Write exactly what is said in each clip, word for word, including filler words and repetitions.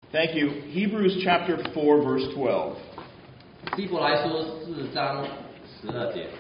Thank you. Hebrews chapter four, verse twelve. 希伯来书四章十二节。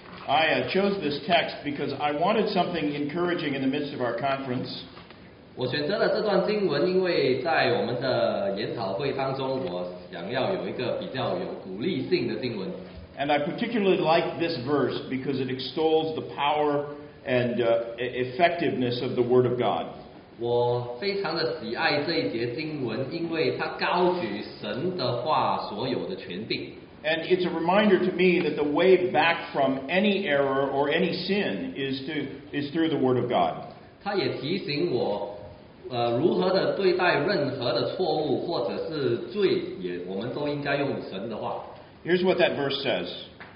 I uh, chose this text because I wanted something encouraging in the midst of our conference. 我选择了这段经文，因为在我们的研讨会当中，我想要有一个比较有鼓励性的经文。 And I particularly like this verse because it extols the power and uh, effectiveness of the Word of God. 我非常的喜爱这一节经文，因为它高举神的话所有的权柄。 And it's a reminder to me that the way back from any error or any sin is to is through the Word of God. 它也提醒我，呃，如何的对待任何的错误或者是罪，也我们都应该用神的话。 Here's what that verse says.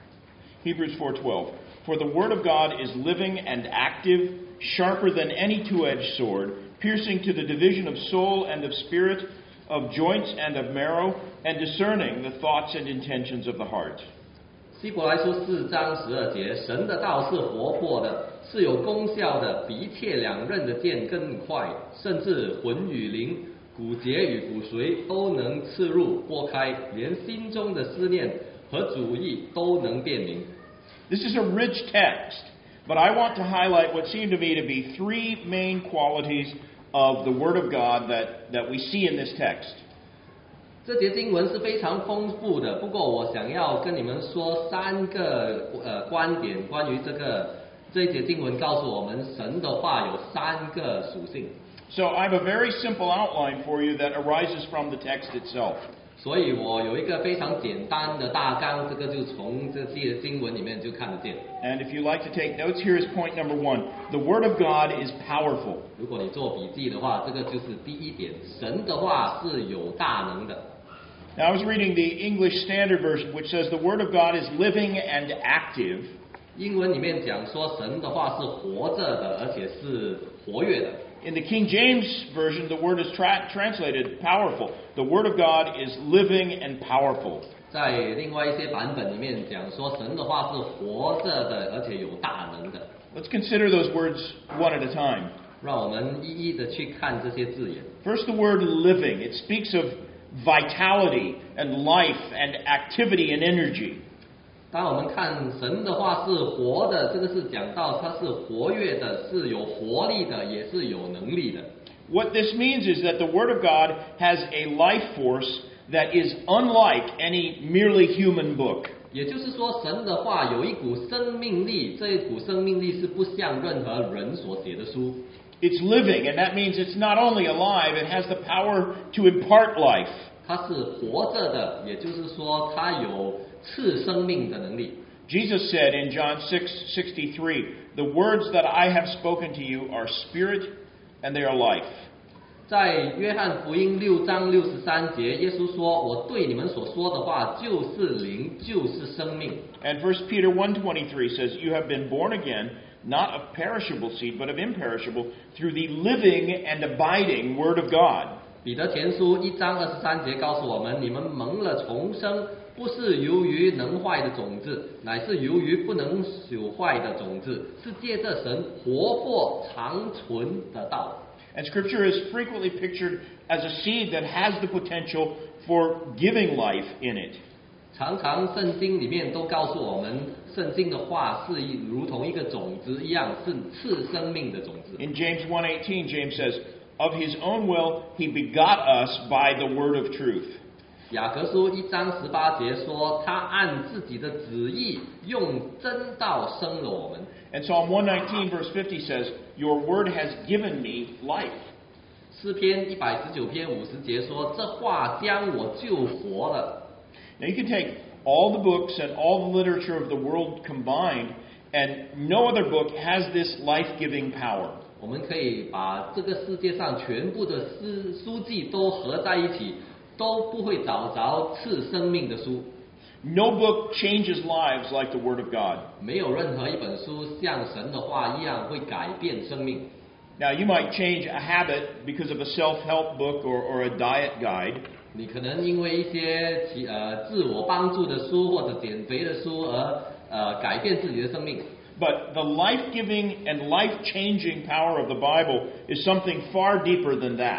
Hebrews four twelve. For the Word of God is living and active, sharper than any two-edged sword, piercing to the division of soul and of spirit, of joints and of marrow, and discerning the thoughts and intentions of the heart. 希伯来书四章十二节，神的道是活泼的，是有功效的，比一切两刃的剑更快，甚至魂与灵、骨节与骨髓都能刺入拨开，连心中的思念和主意都能辨明。 This is a rich text, but I want to highlight what seem to me to be three main qualities of the Word of God that, that we see in this text. 这节经文是非常丰富的，不过我想要跟你们说三个呃观点，关于这个这一节经文告诉我们，神的话有三个属性。 So I have a very simple outline for you that arises from the text itself. 所以我有一个非常简单的大纲，这个就从这些经文里面就看得见。 And if you like to take notes, here is point number one. The Word of God is powerful. 如果你做笔记的话，这个就是第一点，神的话是有大能的。 Now I was reading the English Standard Version, which says the Word of God is living and active. 英文里面讲说神的话是活着的，而且是活跃的。 In the King James Version, the word is tra- translated powerful. The Word of God is living and powerful. 在另外一些版本里面讲说神的话是活着的，而且有大能的。 Let's consider those words one at a time. 让我们一一的去看这些字眼。 First, the word living. It speaks of vitality and life and activity and energy. 当我们看神的话是活的，这个是讲到它是活跃的，是有活力的，也是有能力的。 What this means is that the Word of God has a life force that is unlike any merely human book. 也就是说，神的话有一股生命力，这一股生命力是不像任何人所写的书。 It's living, and that means it's not only alive, it has the power to impart life. 它是活着的，也就是说，它有赐生命的能力。 Jesus said in John six sixty-three, "The words that I have spoken to you are spirit and they are life." 在约翰福音六章六十三节，耶稣说：“我对你们所说的话就是灵，就是生命。” And First Peter one twenty-three says, "You have been born again, not of perishable seed, but of imperishable, through the living and abiding Word of God." 彼得前书一章二十三节告诉我们：“你们蒙了重生，不是由于能坏的种子，乃是由于不能朽坏的种子，是借着神活泼长存的道。” And Scripture is frequently pictured as a seed that has the potential for giving life in it. 常常圣经里面都告诉我们，圣经的话是一如同一个种子一样，是赐生命的种子。 In James one eighteen, James says, "Of his own will he begot us by the word of truth." 雅各书一章十八节说，他按自己的旨意用真道生了我们。 And Psalm one nineteen verse fifty says, "Your word has given me life." 诗篇一百十九篇五十节说，这话将我救活了。 Now you can take all the books and all the literature of the world combined, and no other book has this life-giving power. 我们可以把这个世界上全部的书书籍都合在一起，都不会找着赐生命的书。 No book changes lives like the Word of God. 没有任何一本书像神的话一样会改变生命。 Now you might change a habit because of a self-help book or, or a diet guide. 你可能因为一些其呃自我帮助的书或者减肥的书而呃改变自己的生命。 But the life-giving and life-changing power of the Bible is something far deeper than that.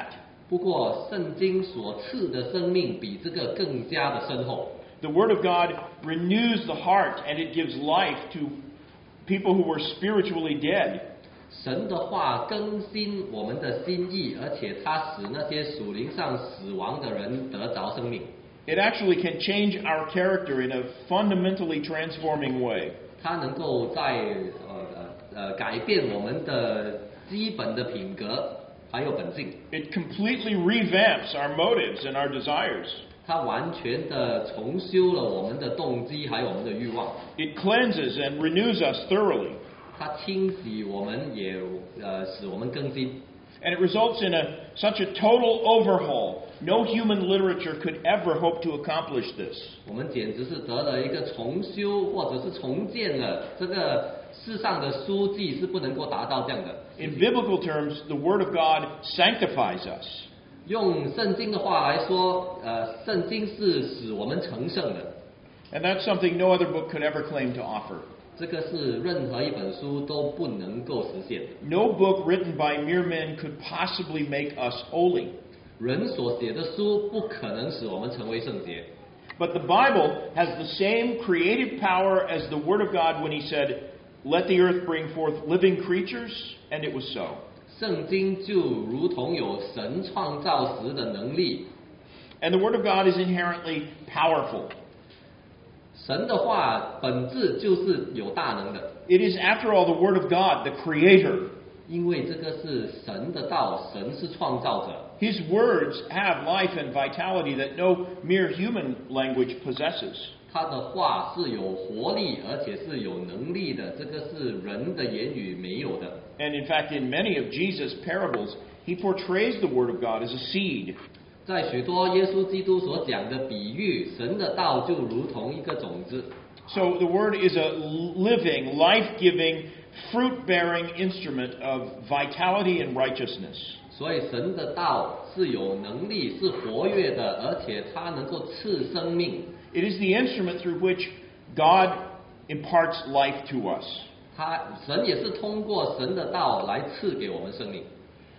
不过圣经所赐的生命比这个更加的深厚。 The Word of God renews the heart and it gives life to people who were spiritually dead. 神的话更新我们的心意，而且它使那些属灵上死亡的人得着生命。 It actually can change our character in a fundamentally transforming way. 它能够在呃呃呃改变我们的基本的品格还有本性。 It completely revamps our motives and our desires. 它完全的重修了我们的动机还有我们的欲望。 It cleanses and renews us thoroughly. 它清洗我们，也呃使我们更新。 And it results in a such a total overhaul. No human literature could ever hope to accomplish this. 我们简直是得了一个重修或者是重建了，这个世上的书籍是不能够达到这样的。 In biblical terms, the Word of God sanctifies us. 用圣经的话来说，呃，圣经是使我们成圣的。 And that's something no other book could ever claim to offer. 这个是任何一本书都不能够实现。 No book written by mere men could possibly make us holy. 人所写的书不可能使我们成为圣洁。 But the Bible has the same creative power as the Word of God when He said, "Let the earth bring forth living creatures," and it was so. 圣经就如同有神创造时的能力。 And the Word of God is inherently powerful. 神的话本质就是有大能的。 It is, after all, the Word of God, the Creator. 因为这个是神的道，神是创造者。 His words have life and vitality that no mere human language possesses. 他的话是有活力，而且是有能力的，这个是人的言语没有的。 And in fact, in many of Jesus' parables, He portrays the Word of God as a seed. 在许多耶稣基督所讲的比喻，神的道就如同一个种子。 So the Word is a living, life-giving, fruit-bearing instrument of vitality and righteousness. 所以神的道是有能力，是活跃的，而且它能够赐生命。 It is the instrument through which God imparts life to us. 他神也是通过神的道来赐给我们生命。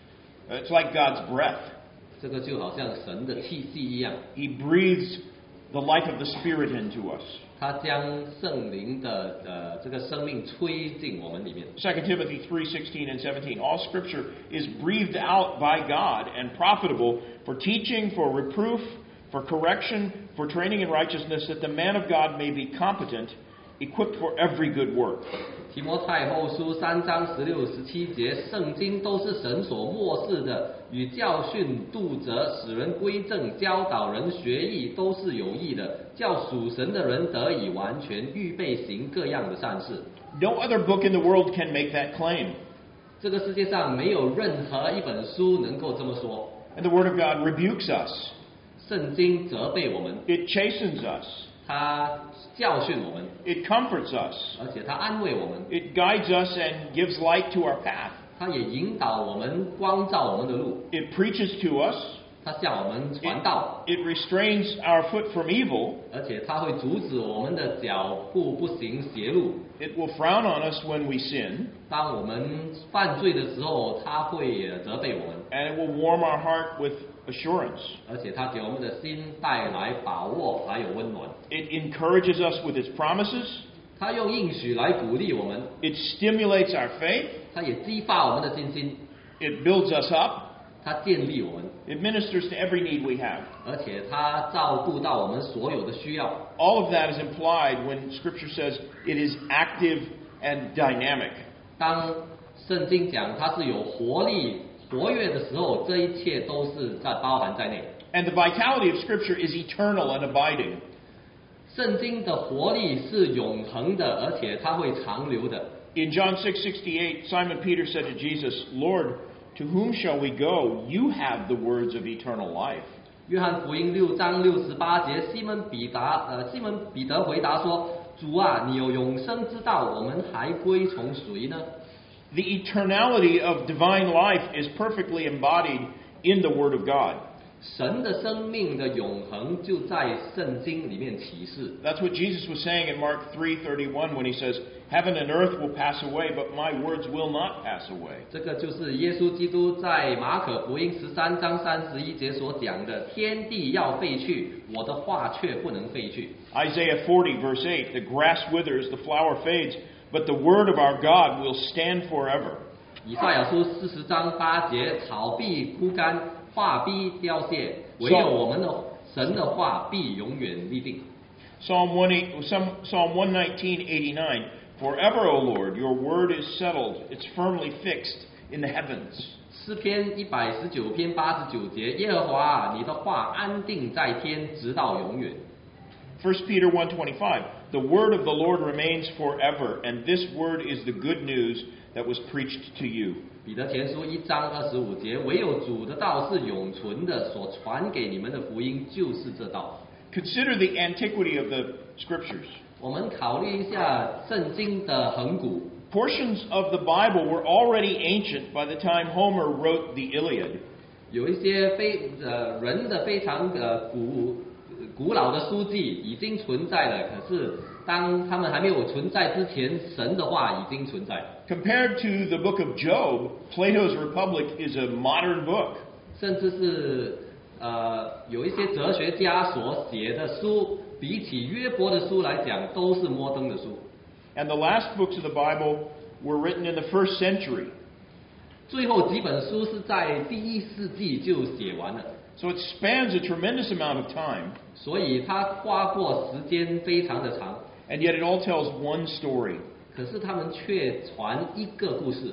It's like God's breath. 这个就好像神的气息一样。 He breathes the life of the Spirit into us. 他将圣灵的呃这个生命吹进我们里面。 Second Timothy three sixteen and seventeen. All Scripture is breathed out by God and profitable for teaching, for reproof, for correction, for training in righteousness, that the man of God may be competent, equipped for every good work. 提摩太后书三章十六十七节，圣经都是神所默示的，与教训、督责、使人归正、教导人学艺，都是有益的，叫属神的人得以完全，预备行各样的善事。 No other book in the world can make that claim. 这个世界上没有任何一本书能够这么说。 And the Word of God rebukes us. 圣经责备我们， It chastens us. 它教训我们， It comforts us. 而且它安慰我们， It guides us and gives light to our path. 它也引导我们，光照我们的路。 It preaches to us. 它向我们传道， It restrains our foot from evil. 而且它会阻止我们的脚步不行邪路。 It will frown on us when we sin. 当我们犯罪的时候，它会责备我们， And it will warm our heart with assurance. 而且它给我们的心带来把握还有温暖。 It encourages us with its promises. 它用应许来鼓励我们， It stimulates our faith. 它也激发我们的信心， It builds us up. 它建立我们， It ministers to every need we have. 而且它照顾到我们所有的需要。 All of that is implied when Scripture says it is active and dynamic. 当圣经讲它是有活力、活跃的时候，这一切都是在包含在内。 And the vitality of Scripture is eternal and abiding. 圣经的活力是永恒的，而且它会长留的。 In John six sixty-eight, Simon Peter said to Jesus, "Lord, to whom shall we go? You have the words of eternal life." 约翰福音六章六十八节，西门彼得呃，西门彼得回答说：“主啊，你有永生之道，我们还归从谁呢？” The eternality of divine life is perfectly embodied in the Word of God. 神的生命的永恒就在圣经里面启示。 That's what Jesus was saying in Mark three thirty-one when he says, Heaven and earth will pass away, but my words will not pass away. 这个就是耶稣基督在马可福音十三章三十一节所讲的：天地要废去，我的话却不能废去。 Isaiah forty verse eight, The grass withers, the flower fades, but the word of our God will stand forever. 以赛亚书四十章八节：草必枯干，话必凋谢，唯有我们的神的话必永远立定。 Psalm one nineteen eighty-nine, Forever, O Lord, your word is settled, it's firmly fixed in the heavens. 诗篇一百十九篇八十九节：耶和华啊，你的话安定在天，直到永远。 First Peter one twenty-five, The word of the Lord remains forever, and this word is the good news that was preached to you. 彼得前书一章二十五节：唯有主的道是永存的，所传给你们的福音就是这道。 Consider the antiquity of the scriptures. 我们考虑一下圣经的恒古。 Portions of the Bible were already ancient by the time Homer wrote the Iliad. 有一些非呃人的非常呃古古老的书籍已经存在了，可是当他们还没有存在之前，神的话已经存在。 Compared to the book of Job, Plato's Republic is a modern book. 甚至是呃有一些哲学家所写的书，比起约伯的书来讲，都是摩登的书。 And the last books of the Bible were written in the first century. 最后几本书是在第一世纪就写完了， So it spans a tremendous amount of time, 所以它花过时间非常的长， and yet it all tells one story. 可是他们却传一个故事。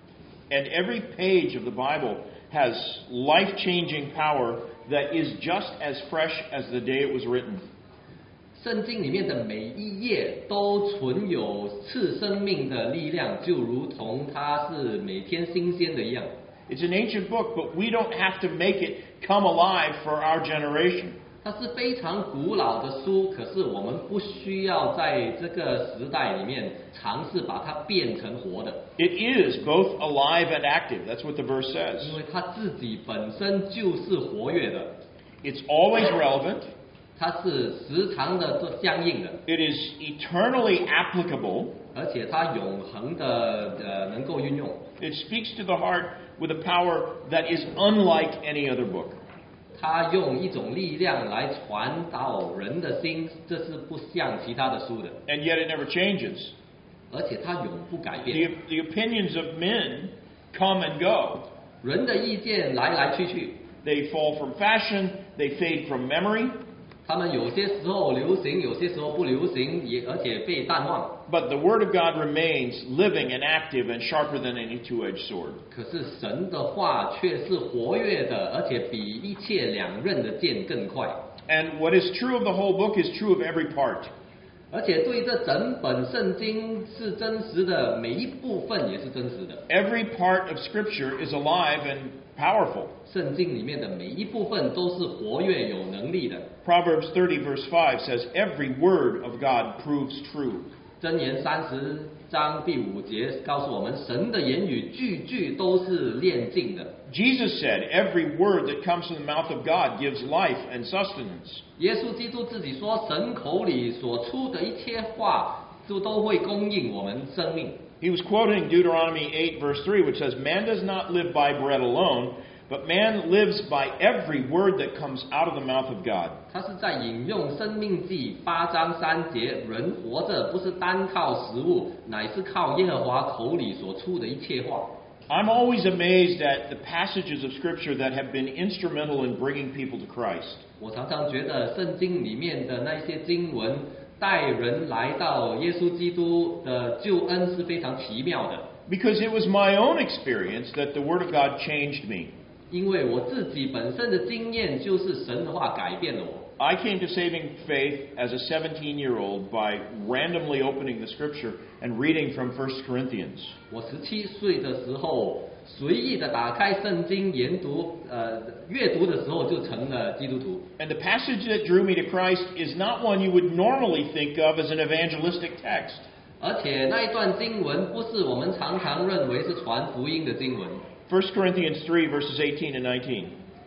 And every page of the Bible has life-changing power that is just as fresh as the day it was written. 圣经里面的每一页都存有赐生命的力量，就如同它是每天新鲜的一样。 It's an ancient book, but we don't have to make it come alive for our generation. 它是非常古老的书，可是我们不需要在这个时代里面尝试把它变成活的， It is both alive and active. That's what the verse says. 因为它自己本身就是活跃的， It's always relevant. 它是时常的做相应的， It is eternally applicable. 而且它永恒的呃能够运用。 It speaks to the heart with a power that is unlike any other book. 它用一种力量来传导人的心，这是不像其他的书的， And yet it never changes. 而且它永不改 The, 变。 the opinions of men come and go. 人的意见来来去去， They fall from fashion, they fade from memory, 他们有些时候流行，有些时候不流行，也而且被淡忘。 but the Word of God remains living and active and sharper than any two-edged sword. 可是神的话却是活跃的，而且比一切两刃的剑更快。 And what is true of the whole book is true of every part. 而且对这整本圣经是真实的，每一部分也是真实的。 Every part of Scripture is alive and powerful. 圣经里面的每一部分都是活跃有能力的。 Proverbs thirty verse five says, Every word of God proves true. 箴言三十章第五节告诉我们，神的言语句句都是炼净的。 Jesus said, Every word that comes from the mouth of God gives life and sustenance. 耶稣基督自己说，神口里所出的一切话，就都会供应我们生命。 He was quoting Deuteronomy eight verse three, which says, Man does not live by bread alone, but man lives by every word that comes out of the mouth of God. 他是在引用《生命记》八章三节：人活着不是单靠食物，乃是靠耶和华口里所出的一切话。 I'm always amazed at the passages of Scripture that have been instrumental in bringing people to Christ. 我常常觉得圣经里面的那些经文带人来到耶稣基督的救恩是非常奇妙的， Because it was my own experience that the Word of God changed me. 因为我自己本身的经验就是神的话改变了我。 I came to saving faith as a seventeen-year-old by randomly opening the Scripture and reading from First Corinthians. 我十七岁的时候，随意的打开圣经研读，呃，阅读的时候就成了基督徒。 And the passage that drew me to Christ is not one you would normally think of as an evangelistic text. 而且那一段经文不是我们常常认为是传福音的经文。 First Corinthians three, verses eighteen and nineteen.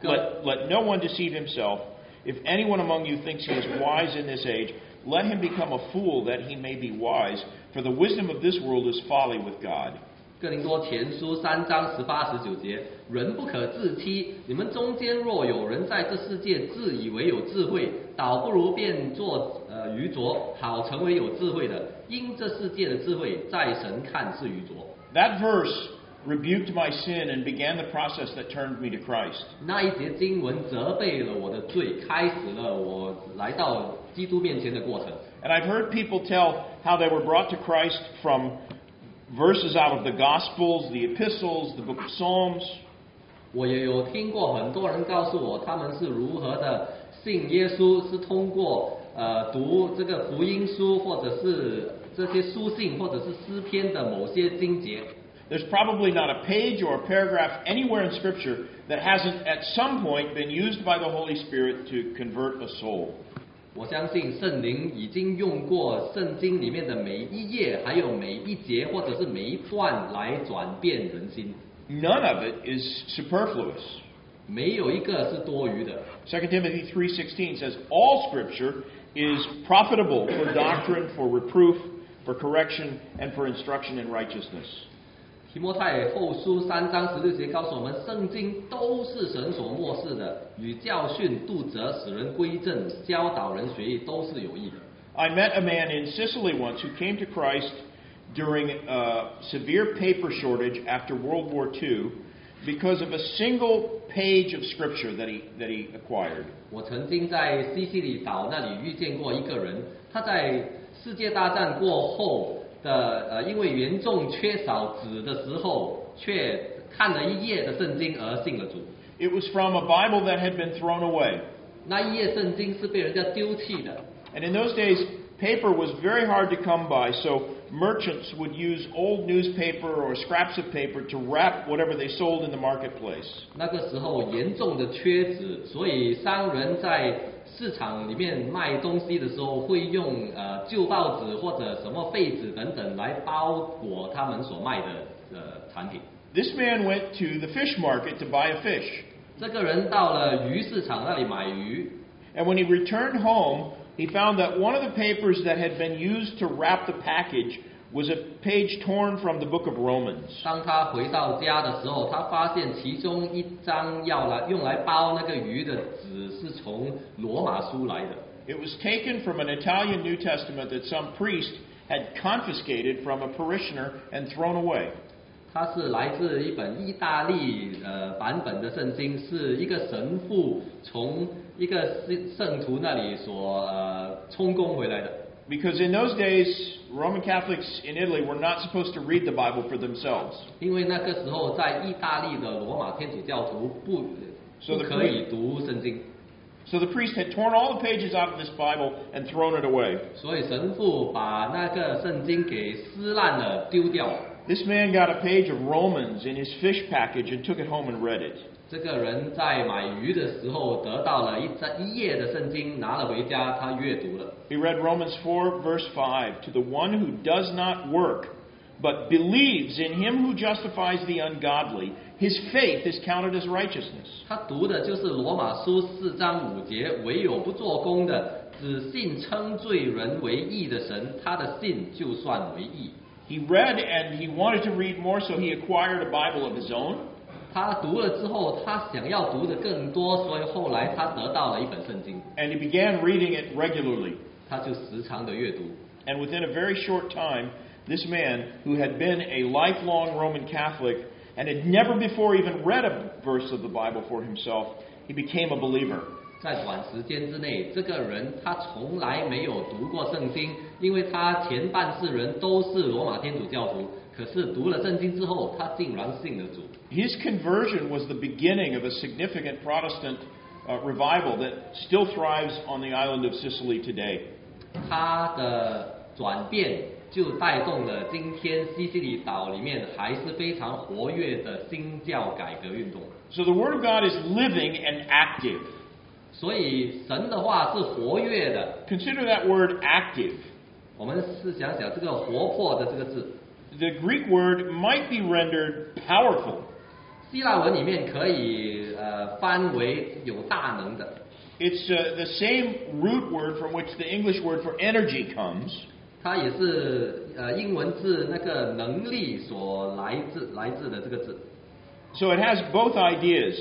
Let, let no one deceive himself. If anyone among you thinks he is wise in this age, let him become a fool that he may be wise. For the wisdom of this world is folly with God. 哥林多前书三章十八十九节，人不可自欺。你们中间若有人在这世界自以为有智慧，倒不如变作呃愚拙，好成为有智慧的。因这世界的智慧，在神看是愚拙。 That verse rebuked my sin and began the process that turned me to Christ. 那一节经文责备了我的罪，开始了我来到基督面前的过程。 And I've heard people tell how they were brought to Christ from verses out of the Gospels, the Epistles, the book of Psalms. 我也有听过很多人告诉我，他们是如何的信耶稣，是通过呃读这个福音书，或者是这些书信，或者是诗篇的某些经节。 There's probably not a page or a paragraph anywhere in Scripture that hasn't at some point been used by the Holy Spirit to convert a soul. 我相信圣灵已经用过圣经里面的每一页，还有每一节，或者是每一段来转变人心。 None of it is superfluous. 没有一个是多余的。 Second Timothy three sixteen says, All Scripture is profitable for doctrine, for reproof, for correction, and for instruction in righteousness. 提摩太后书三章十六节告诉我们，圣经都是神所默示的，与教训、督责、使人归正、教导人学艺，都是有益的。 I met a man in Sicily once who came to Christ during a severe paper shortage after World War Two because of a single page of Scripture that he that he acquired. 我曾经在西西里岛那里遇见过一个人，他在世界大战过后的呃，因为严重缺少纸的时候，却看了一页的圣经而信了主。 It was from a Bible that had been thrown away. 那一页圣经是被人家丢弃的。 And in those days, paper was very hard to come by, so merchants would use old newspaper or scraps of paper to wrap whatever they sold in the marketplace. 那个时候严重的缺纸，所以商人在市场里面卖东西的时候，会用呃旧报纸或者什么废纸等等来包裹他们所卖的呃产品。 This man went to the fish market to buy a fish. 这个人到了鱼市场那里买鱼。 And when he returned home, he found that one of the papers that had been used to wrap the package was a page torn from the book of Romans. 当他回到家的时候，他发现其中一张要来用来包那个鱼的纸是从罗马书来的。 It was taken from an Italian New Testament that some priest had confiscated from a parishioner and thrown away. 它是来自一本意大利呃版本的圣经，是一个神父从一个圣徒那里所呃充公回来的。 Because in those days, Roman Catholics in Italy were not supposed to read the Bible for themselves. 因为那个时候在意大利的罗马天主教徒不不可以读圣经。 So the priest had torn all the pages out of this Bible and thrown it away. 所以神父把那个圣经给撕烂了，丢掉。 This man got a page of Romans in his fish package and took it home and read it. 这个人在买鱼的时候得到了一张一页的圣经，拿了回家，他阅读了。 He read Romans four, verse five. To the one who does not work, but believes in him who justifies the ungodly, his faith is counted as righteousness. 他读的就是罗马书四章五节，唯有不做工的，只信称罪人为义的神，他的信就算为义。 He read and he wanted to read more, so he acquired a Bible of his own. 他读了之后，他想要读的更多，所以后来他得到了一本圣经。 And he began reading it regularly. 他就时常的阅读。 And within a very short time, this man, who had been a lifelong Roman Catholic and had never before even read a verse of the Bible for himself, he became a believer. 在短时间之内，这个人他从来没有读过圣经，因为他前半世人都是罗马天主教徒。可是读了圣经之后，他竟然信了主。 His conversion was the beginning of a significant Protestant uh, revival that still thrives on the island of Sicily today. 他的转变就带动了今天西西里岛里面还是非常活跃的新教改革运动。 So the Word of God is living and active. 所以神的话是活跃的。 Consider that word active. 我们试想想这个活泼的这个字。 The Greek word might be rendered powerful. 希腊文里面可以呃翻为有大能的。 It's uh, the same root word from which the English word for energy comes. 它也是呃英文字那个能力所来自来自的这个字。 So it has both ideas,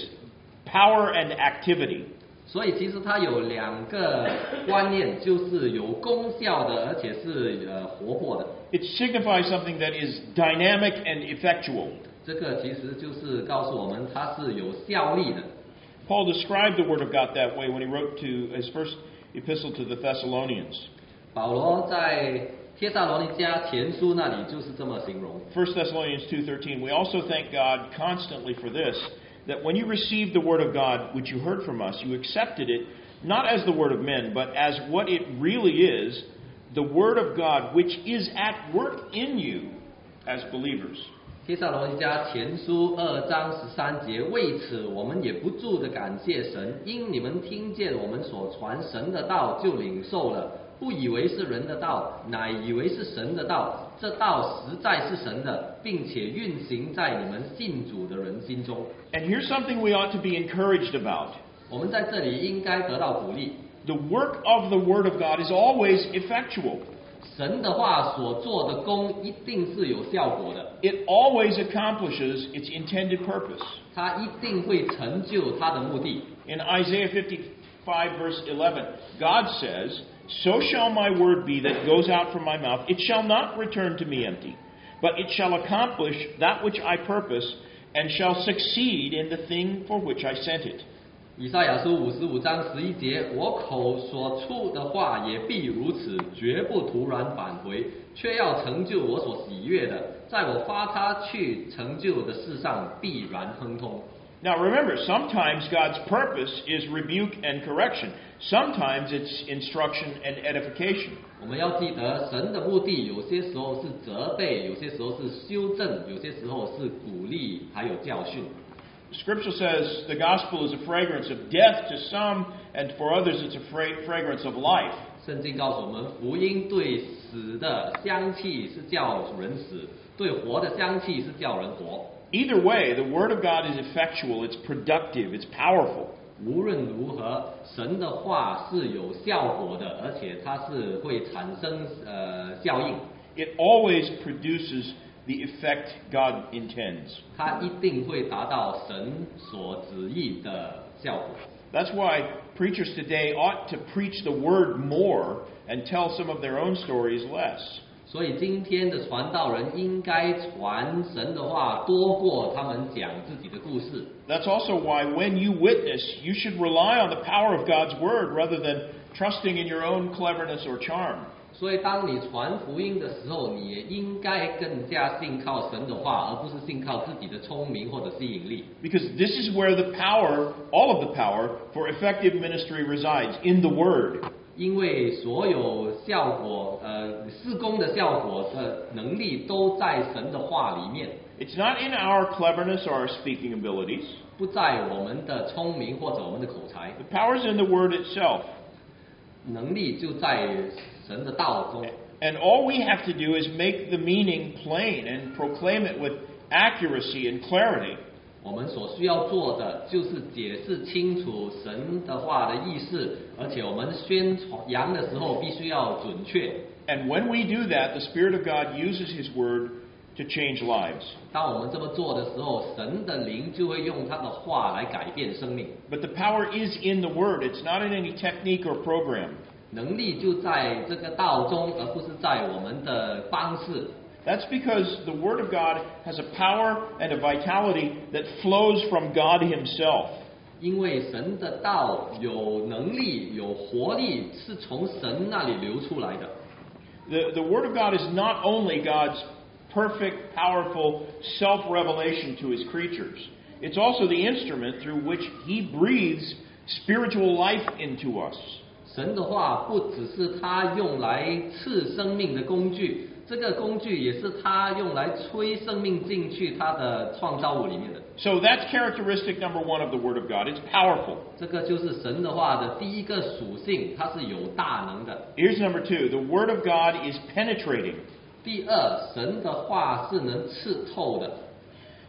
power and activity. 所以其实它有两个观念，就是有功效的，而且是呃活泼的。 It signifies something that is dynamic and effectual. 这个其实就是告诉我们，它是有效力的。 Paul described the Word of God that way when he wrote to his first epistle to the Thessalonians. 保罗在帖撒罗尼迦前书那里就是这么形容。 First Thessalonians two thirteen. We also thank God constantly for this, that when you received the Word of God, which you heard from us, you accepted it, not as the word of men, but as what it really is, the Word of God, which is at work in you as believers. 帖撒罗尼迦前书二章十三节，为此我们也不住的感谢神，因你们听见我们所传神的道，就领受了，不以为是人的道，乃以为是神的道。这道实在是神的，并且运行在你们信主的人心中。 And here's something we ought to be encouraged about. 我们在这里应该得到鼓励。 The work of the Word of God is always effectual. 神的话所做的工一定是有效果的。 It always accomplishes its intended purpose. 它一定会成就它的目的。 In Isaiah fifty-five verse eleven, God says, "So shall my word be that goes out from my mouth. It shall not return to me empty, but it shall accomplish that which I purpose, and shall succeed in the thing for which I sent it." 以赛亚书五十五章十一节，我口所出的话也必如此，绝不突然返回，却要成就我所喜悦的，在我发他去成就的事上必然亨通。 Now remember, sometimes God's purpose is rebuke and correction. Sometimes it's instruction and edification. 我们要记得，神的目的有些时候是责备，有些时候是修正，有些时候是鼓励，还有教训。 Scripture says the gospel is a fragrance of death to some, and for others it's a fra- fragrance of life. 圣经告诉我们，福音对死的香气是叫人死，对活的香气是叫人活。 Either way, the Word of God is effectual, it's productive, it's powerful. 无论如何，神的话是有效果的，而且它是会产生呃效应。 It always produces the effect God intends. 它一定会达到神所旨意的效果。 That's why preachers today ought to preach the Word more and tell some of their own stories less. 所以今天的传道人应该传神的话多过他们讲自己的故事。 That's also why when you witness, you should rely on the power of God's Word rather than trusting in your own cleverness or charm. 所以当你传福音的时候，你也应该更加信靠神的话，而不是信靠自己的聪明或者吸引力。 Because this is where the power, all of the power, for effective ministry resides, in the Word. 因为所有效果，呃，事工的效果的能力都在神的话里面。 It's not in our cleverness or our speaking abilities. 不在我们的聪明或者我们的口才。 The power is in the Word itself. 能力就在神的道中。 And all we have to do is make the meaning plain and proclaim it with accuracy and clarity. 我们所需要做的就是解释清楚神的话的意思，而且我们宣扬的时候必须要准确。 And when we do that, the Spirit of God uses His Word to change lives. 当我们这么做的时候，神的灵就会用他的话来改变生命。 But the power is in the Word. It's not in any technique or program. 能力就在这个道中，而不是在我们的方式。 That's because the Word of God has a power and a vitality that flows from God Himself. 因为神的道有能力、有活力，是从神那里流出来的。 The, the Word of God is not only God's perfect, powerful self-revelation to His creatures. It's also the instrument through which He breathes spiritual life into us. 神的话不只是他用来赐生命的工具，这个工具也是他用来吹生命进去他的创造物里面的。 So that's characteristic number one of the Word of God. It's powerful. 这个就是神的话的第一个属性，它是有大能的。 Here's number two. The Word of God is penetrating. 第二，神的话是能刺透的。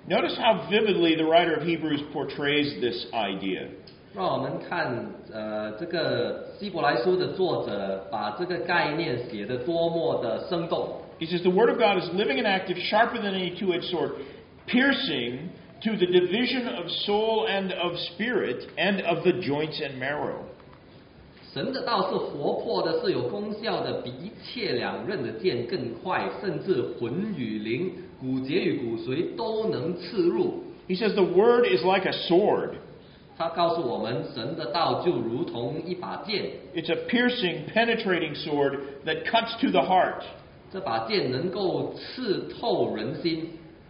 Notice how vividly the writer of Hebrews portrays this idea. 让我们看，呃，这个希伯来书的作者把这个概念写得多么的生动。 He says, the Word of God is living and active, sharper than any two-edged sword, piercing to the division of soul and of spirit, and of the joints and marrow. 神的道是活泼的，是有功效的，比一切两刃的剑更快，甚至魂与灵、骨节与骨髓都能刺入。 He says the Word is like a sword. 他告诉我们，神的道就如同一把剑。 It's a piercing, penetrating sword that cuts to the heart. 这把剑能够刺透人心。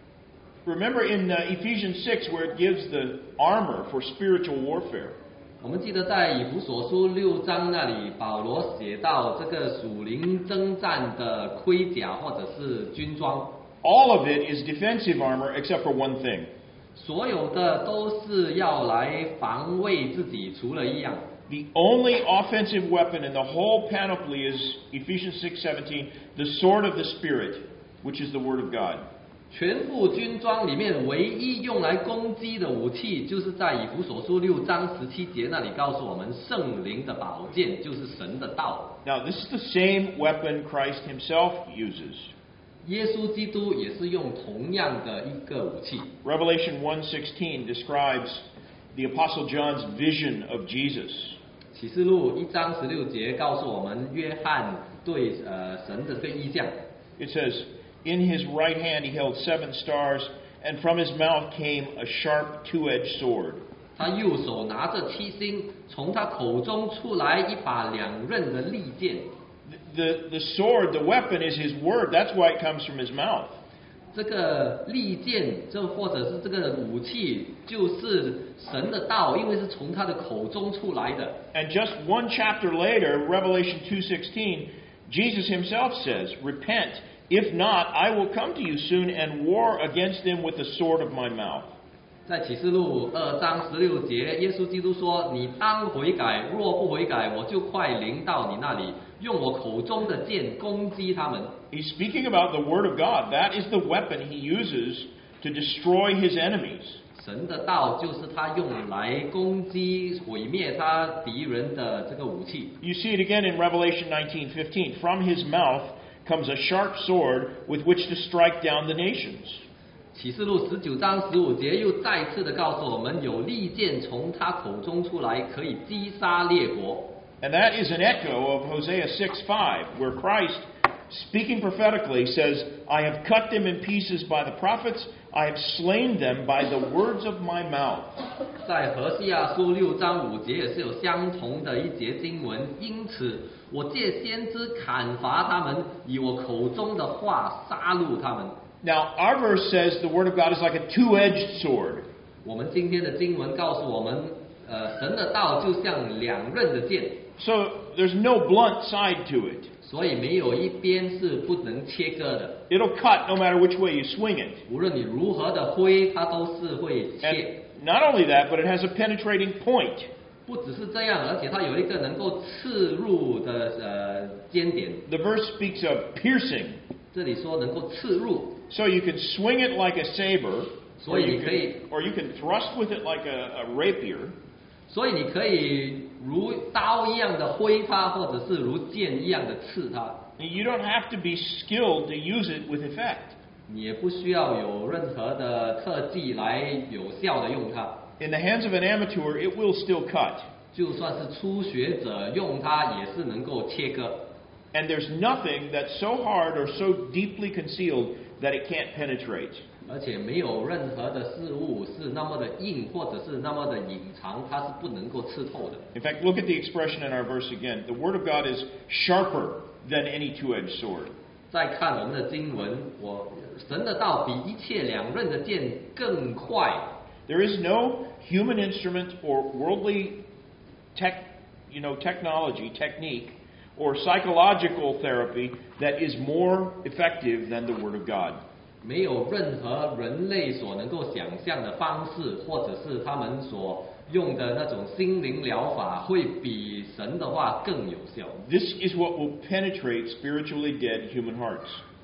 Remember in uh, Ephesians six where it gives the armor for spiritual warfare. 我们记得在以弗所书六章那里，保罗写到这个属灵征战的盔甲或者是军装。 All of it is defensive armor except for one thing. 所有的都是要来防卫自己，除了一样。 The only offensive weapon in the whole panoply is Ephesians six seventeen, the sword of the Spirit, which is the Word of God. 全副军装里面唯一用来攻击的武器，就是在以弗所书六章十七节那里告诉我们，圣灵的宝剑就是神的道。 Now, this is the same weapon Christ himself uses. 耶稣基督也是用同样的一个武器。 Revelation one sixteen describes the Apostle John's vision of Jesus. 启示录一章十六节告诉我们，约翰对呃神的这个意象。 It says, in his right hand he held seven stars, and from his mouth came a sharp two-edged sword. 他右手拿着七星，从他口中出来一把两刃的利剑。 The, the sword, the weapon is his word. That's why it comes from his mouth. 这个利剑，这或者是这个武器，就是神的道，因为是从他的口中出来的。 And just one chapter later, Revelation two sixteen, Jesus himself says, repent, if not, I will come to you soon and war against them with the sword of my mouth. 在启示录二章十六节，耶稣基督说：“你当悔改，若不悔改，我就快临到你那里，用我口中的剑攻击他们。” He's speaking about the Word of God. That is the weapon he uses to destroy his enemies. 神的道就是他用来攻击、毁灭他敌人的这个武器。 You see it again in Revelation nineteen fifteen. From his mouth comes a sharp sword with which to strike down the nations. 启示录十九章十五节又再次的告诉我们，有利剑从他口中出来，可以击杀列国。 And that is an echo of Hosea six five, where Christ, speaking prophetically, says, I have cut them in pieces by the prophets, I have slain them by the words of my mouth. 在何西阿书六章五节也是有相同的一节经文，因此我借先知砍伐他们，以我口中的话杀戮他们。 Now, our verse says the Word of God is like a two-edged sword. 我们今天的经文告诉我们，呃，神的道就像两刃的剑。 So there's no blunt side to it. 所以没有一边是不能切割的。 It'll cut no matter which way you swing it. 无论你如何的挥，它都是会 And 切。 not only that, but it has a penetrating point. 不只是这样，而且它有一个能够刺入的呃尖点。 The verse speaks of piercing. 这里说能够刺入。 So you can swing it like a saber, or 所以 you 你可以 can, or you can thrust with it like a, a rapier. 所以你可以如刀一样的挥它，或者是如剑一样的刺它。 You don't have to be skilled to use it with effect. 你也不需要有任何的特技来有效的用它。 In the hands of an amateur, it will still cut. 就算是初学者用它，也是能够切割。 And there's nothing that's so hard or so deeply concealed that it can't penetrate. 而且没有任何的事物是那么的硬，或者是那么的隐藏，它是不能够刺透的。 In fact, look at the expression in our verse again. The Word of God is sharper than any two-edged sword. 再看我们的经文，我神的道比一切两刃的剑更快。 There is no human instrument or worldly tech, you know, technology, technique, or psychological therapy that is more effective than the Word of God. 没有任何人类所能够想象的方式，或者是他们所用的那种心灵疗法，会比神的话更有效。 This is what will penetrate spiritually dead human hearts.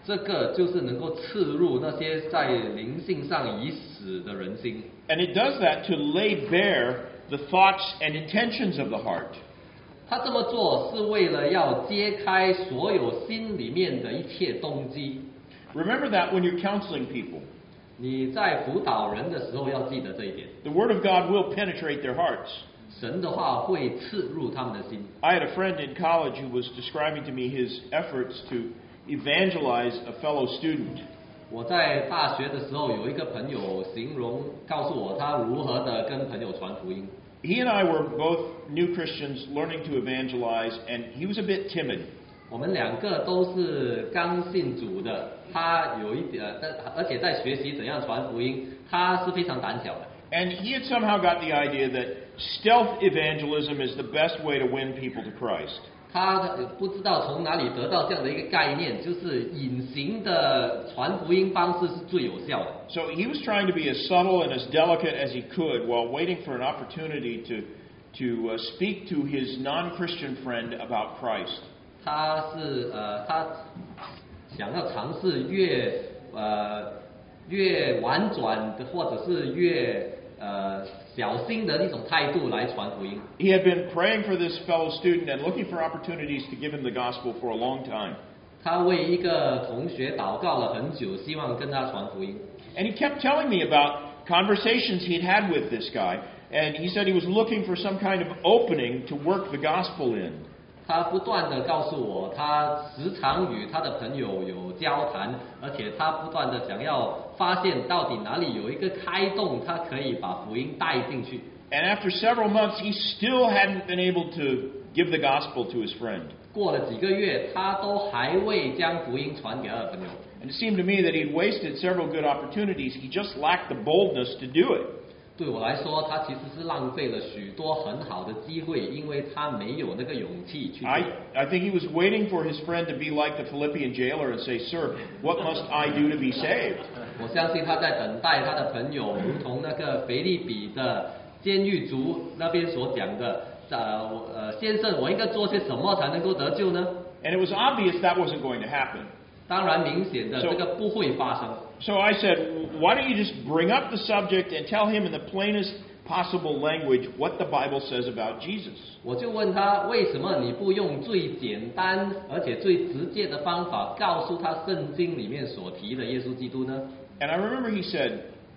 这个就是能够刺入那些在灵性上已死的人心。 And it does that to lay bare the thoughts and intentions of the heart. 他这么做是为了要揭开所有心里面的一切动机。 Remember that when you're counseling people. 你在辅导人的时候要记得这一点。 The Word of God will penetrate their hearts. 神的话会刺入他们的心。 I had a friend in college who was describing to me his efforts to evangelize a fellow student. 我在大学的时候有一个朋友形容告诉我他如何的跟朋友传福音。 He and I were both new Christians learning to evangelize, and he was a bit timid. 我们两个都是刚信主的，他有一点，但而且在学习怎样传福音，他是非常胆小的。 And he had somehow got the idea that stealth evangelism is the best way to win people to Christ. 他不知道从哪里得到这样的一个概念，就是隐形的传福音方式是最有效的。 So he was trying to be as subtle and as delicate as he could while waiting for an opportunity to, to uh, speak to his non-Christian friend about Christ. 他是呃，他想要尝试越呃越婉转的，或者是越呃小心的一种态度来传福音。 He had been praying for this fellow student and looking for opportunities to give him the gospel for a long time. 他为一个同学祷告了很久，希望跟他传福音。 And he kept telling me about conversations he'd had with this guy, and he said he was looking for some kind of opening to work the gospel in. 他不断的告诉我，他时常与他的朋友有交谈，而且他不断的想要发现到底哪里有一个开洞，他可以把福音带进去。 And after several months, he still hadn't been able to give the gospel to his friend. 过了几个月，他都还未将福音传给他的朋友。 And it seemed to me that he'd wasted several good opportunities. He just lacked the boldness to do it. 对我来说，他其实是浪费了许多很好的机会，因为他没有那个勇气去做。 I, I think he was waiting for his friend to be like the Philippian jailer and say, Sir, what must I do to be saved? 我相信他在等待他的朋友，如同那个腓立比的监狱卒那边所讲的，呃呃，先生，我应该做些什么才能够得救呢？ And it was obvious that wasn't going to happen. 当然，明显的 So- 这个不会发生。 So I said, why don't you just bring up the subject and tell him in the plainest possible language what the Bible says about Jesus? 我就问他，为什么你不用最简单而且最直接的方法告诉他圣经里面所提的耶稣基督呢？ And I remember he said,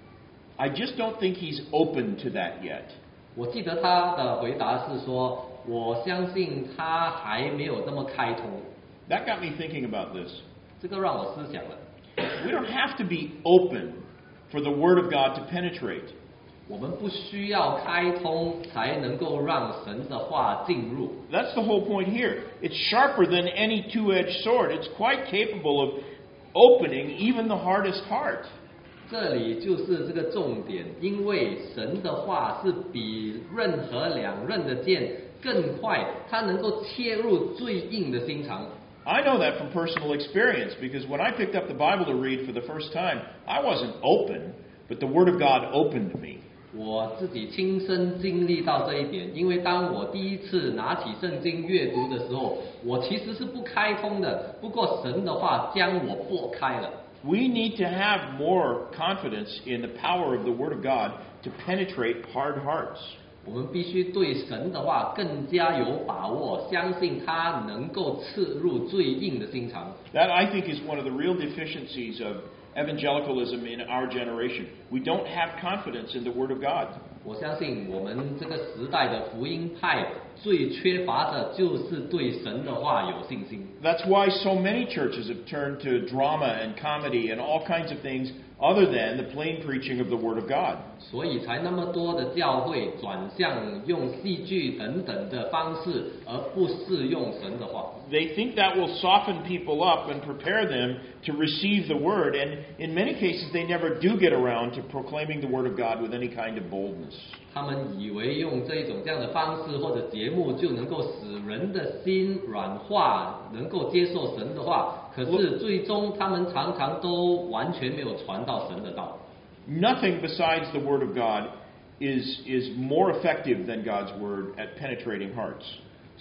I just don't think he's open to that yet. 我记得他的回答是说，我相信他还没有这么开通。 That got me thinking about this. 这个让我思想了。 We don't have to be open for the Word of God to penetrate. 我们不需要开通才能够让神的话进入。 That's the whole point here. It's sharper than any two-edged sword. It's quite capable of opening even the hardest heart. 这里就是这个重点，因为神的话是比任何两刃的剑更快，它能够切入最硬的心肠。 I know that from personal experience because when I picked up the Bible to read for the first time, I wasn't open, but the Word of God opened me. 我自己亲身经历到这一点，因为当我第一次拿起圣经阅读的时候，我其实是不开通的，不过神的话将我拨开了。 We need to have more confidence in the power of the Word of God to penetrate hard hearts. 我们必须对神的话更加有把握，相信它能够刺入最硬的心肠。 That, I think, is one of the real deficiencies of evangelicalism in our generation. We don't have confidence in the Word of God. 我相信我们这个时代的福音派最缺乏的就是对神的话有信心。 That's why so many churches have turned to drama and comedy and all kinds of things other than the plain preaching of the Word of God. 所以才那么多的教会转向用戏剧等等的方式，而不是用神的话。 They think that will soften people up and prepare them to receive the Word, and in many cases they never do get around to proclaiming the Word of God with any kind of boldness. 他们以为用这种这样的方式或者节目就能够使人的心软化，能够接受神的话，可是最终他们常常都完全没有传到神的道。 Nothing besides the Word of God is, is more effective than God's Word at penetrating hearts.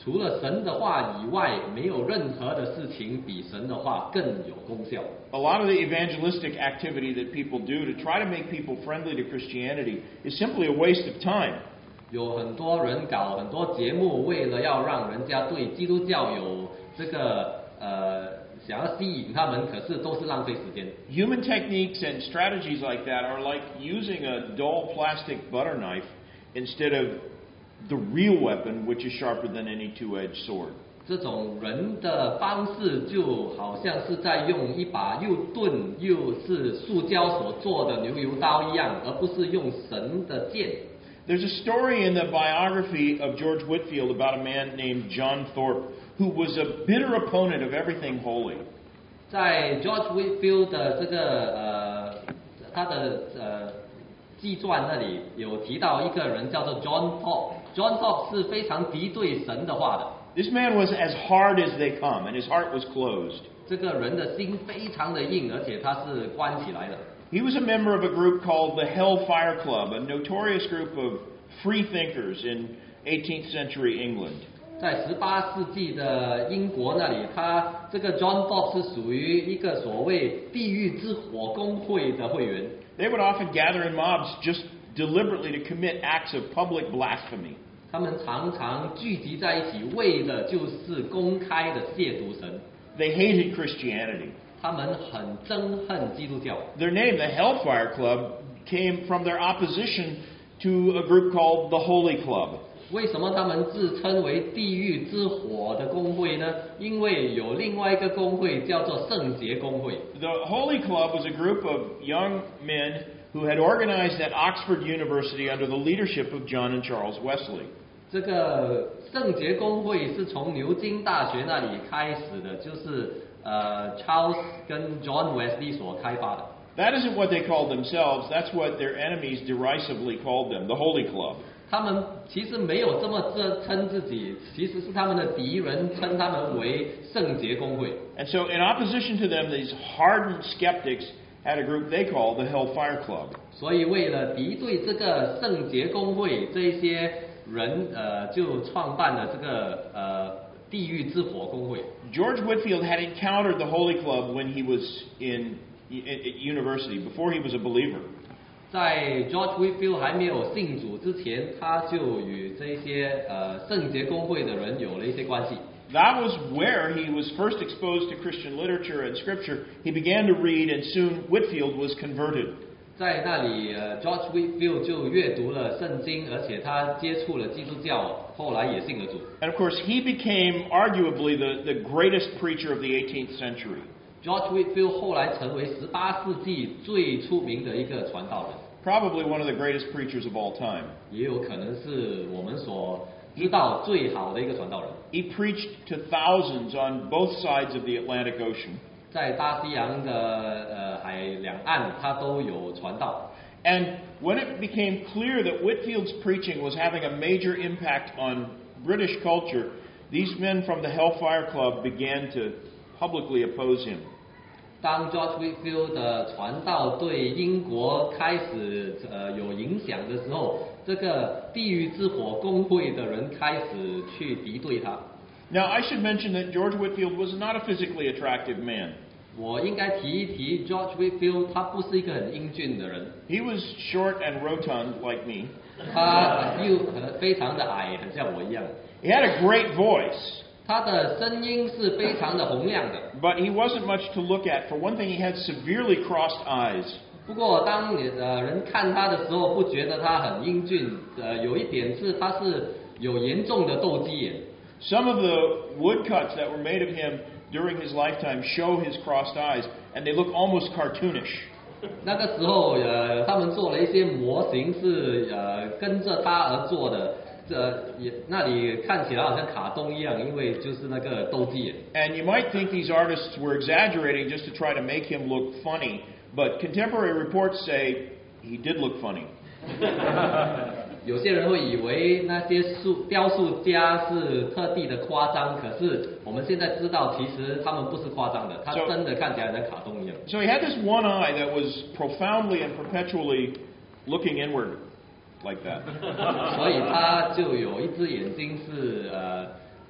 除了神的话以外，没有任何的事情比神的话更有功效。 A lot of the evangelistic activity that people do to try to make people friendly to Christianity is simply a waste of time. 有很多人搞很多节目，为了要让人家对基督教有这个呃想要吸引他们，可是都是浪费时间。 Human techniques and strategies like that are like using a dull plastic butter knife instead of the real weapon, which is sharper than any two-edged sword. 这种人的方式就好像是在用一把又钝又是塑胶所做的牛油刀一样，而不是用神的剑。 There's a story in the biography of George Whitefield about a man named John Thorpe, who was a bitter opponent of everything holy. 在 George Whitefield 的这个呃他的呃纪传那里有提到一个人叫做 John Thorpe。John Thorpe 是非常敌对神的话的。 This man was as hard as they come, and his heart was closed. 这个人的心非常的硬，而且他是关起来的。 He was a member of a group called the Hellfire Club, a notorious group of free thinkers in eighteenth century England. 在十八世纪的英国那里，他这个 John Thorpe 是属于一个所谓地狱之火公会的会员。 They would often gather in mobs just deliberately to commit acts of public blasphemy. 他们常常聚集在一起，为的就是公开的亵渎神。 They hated Christianity. 他们很憎恨基督教。 Their name, the Hellfire Club, came from their opposition to a group called the Holy Club. 为什么他们自称为地狱之火的公会呢？因为有另外一个公会叫做圣洁公会。 The Holy Club was a group of young men who had organized at Oxford University under the leadership of John and Charles Wesley. 这个圣洁公会是从牛津大学那里开始的，就是呃 Charles 跟 John Wesley 所开发的。 That isn't what they called themselves. That's what their enemies derisively called them, the Holy Club. 他们其实没有这么称自己，其实是他们的敌人称他们为圣洁公会。 And so, in opposition to them, these hardened skeptics had a group they called the Hellfire Club. 所以为了敌对这个圣洁公会，这一些人呃就创办了这个呃地狱之火公会。 George Whitefield had encountered the Holy Club when he was in, in, in university, before he was a believer. 在 George Whitefield 还没有信主之前，他就与这些呃圣洁公会的人有了一些关系。 That was where he was first exposed to Christian literature and scripture. He began to read, and soon Whitefield was converted. 在那里，呃 ，George Whitefield 就阅读了圣经，而且他接触了基督教，后来也信了主。 And of course, he became arguably the, the greatest preacher of the eighteenth century. George Whitefield 后来成为十八世纪最出名的一个传道人。 Probably one of the greatest preachers of all time. 也有可能是我们所知道最好的一个传道人。 He preached to thousands on both sides of the Atlantic Ocean. 在大西洋的呃海两岸，他都有传道。 And when it became clear that Whitefield's preaching was having a major impact on British culture, these men from the Hellfire Club began to publicly oppose him. 当 George Whitefield 的传道对英国开始呃有影响的时候，这个地狱之火公会的人开始去敌对他。 Now, I should mention that George Whitefield was not a physically attractive man. 我应该提一提 George Whitefield， 他不是一个很英俊的人。 He was short and rotund like me. 他又非常的矮，很像我一样。 He had a great voice. 他的声音是非常的洪亮的。 But he wasn't much to look at. For one thing, he had severely crossed eyes. 不过，当你呃人看他的时候，不觉得他很英俊。呃，有一点是他是有严重的斗鸡眼。 Some of the woodcuts that were made of him during his lifetime show his crossed eyes, and they look almost cartoonish. 那个时候，呃，他们做了一些模型，是呃跟着他而做的。这也那里看起来好像卡通一样，因为就是那个斗鸡眼。 And you might think these artists were exaggerating just to try to make him look funny, but contemporary reports say he did look funny. 有些人会以为那些塑雕塑家是特地的夸张，可是我们现在知道，其实他们不是夸张的，他真的看起来像卡通一样。 So he had this one eye that was profoundly and perpetually looking inward, like that. 所以他就有一只眼睛是呃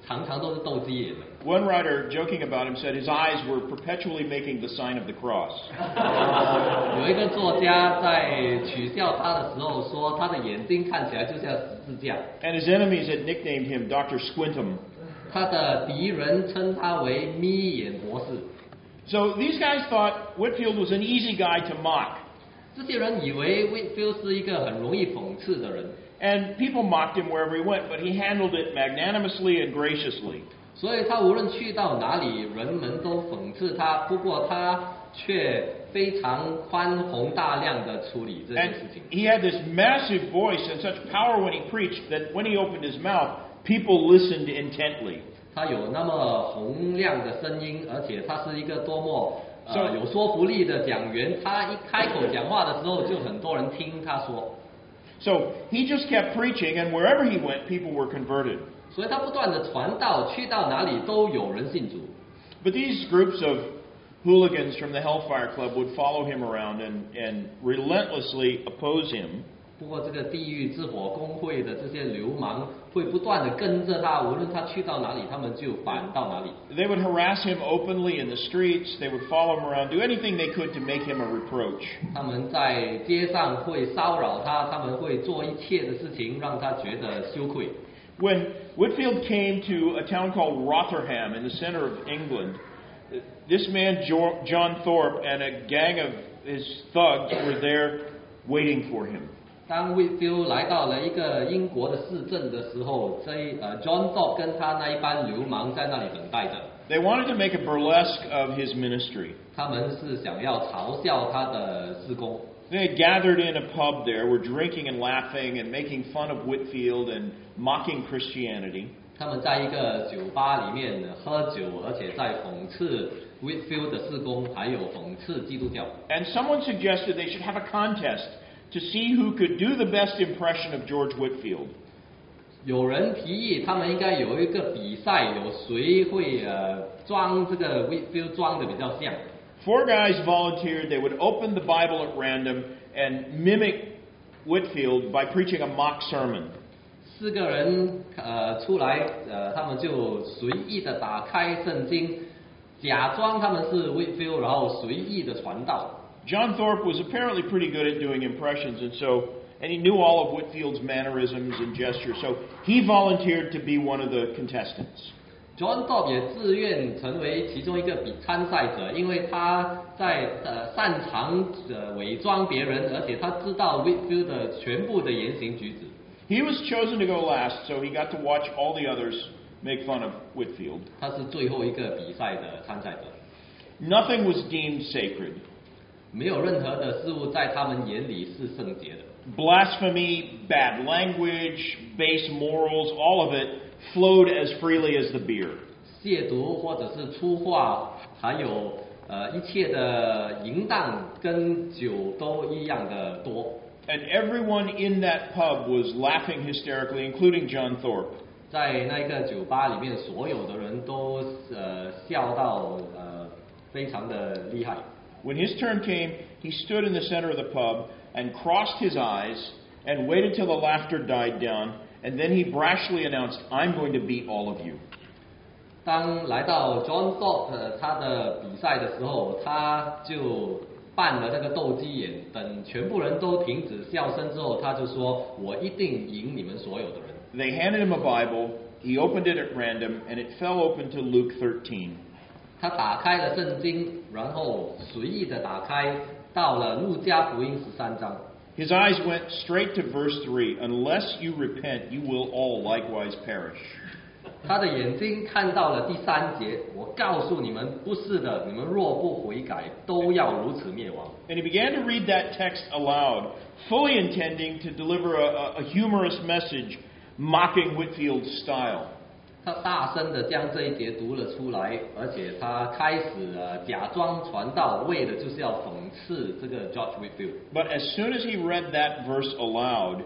常常都是斗鸡眼的。 One writer, joking about him, said his eyes were perpetually making the sign of the cross. 有一个作家在取笑他的时候说，他的眼睛看起来就像十字架。 And his enemies had nicknamed him Doctor Squintum. 他的敌人称他为眯眼博士。 So these guys thought Whitefield was an easy guy to mock. 这些人以为 Whitefield 是一个很容易讽刺的人。 And people mocked him wherever he went, but he handled it magnanimously and graciously. 所以他无论去到哪里，人们都讽刺他，不过他却非常宽宏大量的处理这件 And 事情。 he had this massive voice and such power when he preached that when he opened his mouth, people listened intently. 他有那么洪亮的声音，而且他是一个多么呃 So- 有说服力的讲员。他一开口讲话的时候，就很多人听他说。 So he just kept preaching, and wherever he went, people were converted. 所以他不断的传道，去到哪里都有人信主。 But these groups of hooligans from the Hellfire Club would follow him around and, and relentlessly oppose him. 不过这个地狱之火工会的这些流氓会不断的跟着他，无论他去到哪里，他们就反到哪里。 They would harass him openly in the streets. They would follow him around, do anything they could to make him a reproach. 他们在街上会骚扰他，他们会做一切的事情让他觉得羞愧。 When Whitefield came to a town called Rotherham in the center of England, this man, Jo- John Thorpe, and a gang of his thugs were there waiting for him. 当 Whitefield 来到了一个英国的市镇的时候，这呃 John Thorpe 跟他那一班流氓在那里等待着。 They wanted to make a burlesque of his ministry. 他们是想要嘲笑他的事工。 They had gathered in a pub there, were drinking and laughing and making fun of Whitefield and mocking Christianity. 他们在一个酒吧里面喝酒，而且在讽刺 Whitefield 的事工，还有讽刺基督教。 And someone suggested they should have a contest to see who could do the best impression of George Whitefield. 有人提议，他们应该有一个比赛，有谁会呃装这个 Whitefield 装的比较像。 Four guys volunteered. They would open the Bible at random and mimic Whitefield by preaching a mock sermon. 四个人呃出来，呃他们就随意的打开圣经，假装他们是 Whitefield， 然后随意的传道。 John Thorpe was apparently pretty good at doing impressions, and so and he knew all of Whitefield's mannerisms and gestures, so he volunteered to be one of the contestants. John Thorpe 也自愿成为其中一个比参赛者，因为他在呃擅长呃伪装别人，而且他知道 Whitefield 的全部的言行举止。 He was chosen to go last, so he got to watch all the others make fun of Whitefield. 他是最后一个比赛的参赛者， Nothing was deemed sacred. 没有任何的事物在他们眼里是圣洁的。 Blasphemy, bad language, base morals, all of it flowed as freely as the beer. 亵渎或者是粗话，还有呃一切的淫荡跟酒都一样的多。 And everyone in that pub was laughing hysterically, including John Thorpe. 在那个酒吧里面，所有的人都呃笑到呃非常的厉害。 When his turn came, he stood in the center of the pub and crossed his eyes and waited till the laughter died down, and then he brashly announced, "I'm going to beat all of you." 当来到 John Thorpe 呃他的比赛的时候，他就扮了那个斗鸡眼，等全部人都停止笑声之后，他就说：“我一定赢你们所有的人。” They handed him a Bible. He opened it at random, and it fell open to Luke thirteen. 他打开了圣经，然后随意的打开到了路加福音十三章。 His eyes went straight to verse three. Unless you repent, you will all likewise perish. 他的眼睛看到了第三节，我告诉你们，不是的，你们若不悔改，都要如此灭亡。 And he began to read that text aloud, fully intending to deliver a, a humorous message, mocking Whitefield's style. 他大声的将这一节读了出来，而且他开始呃假装传道，为的就是要讽刺这个 George Whitefield。 But as soon as he read that verse aloud,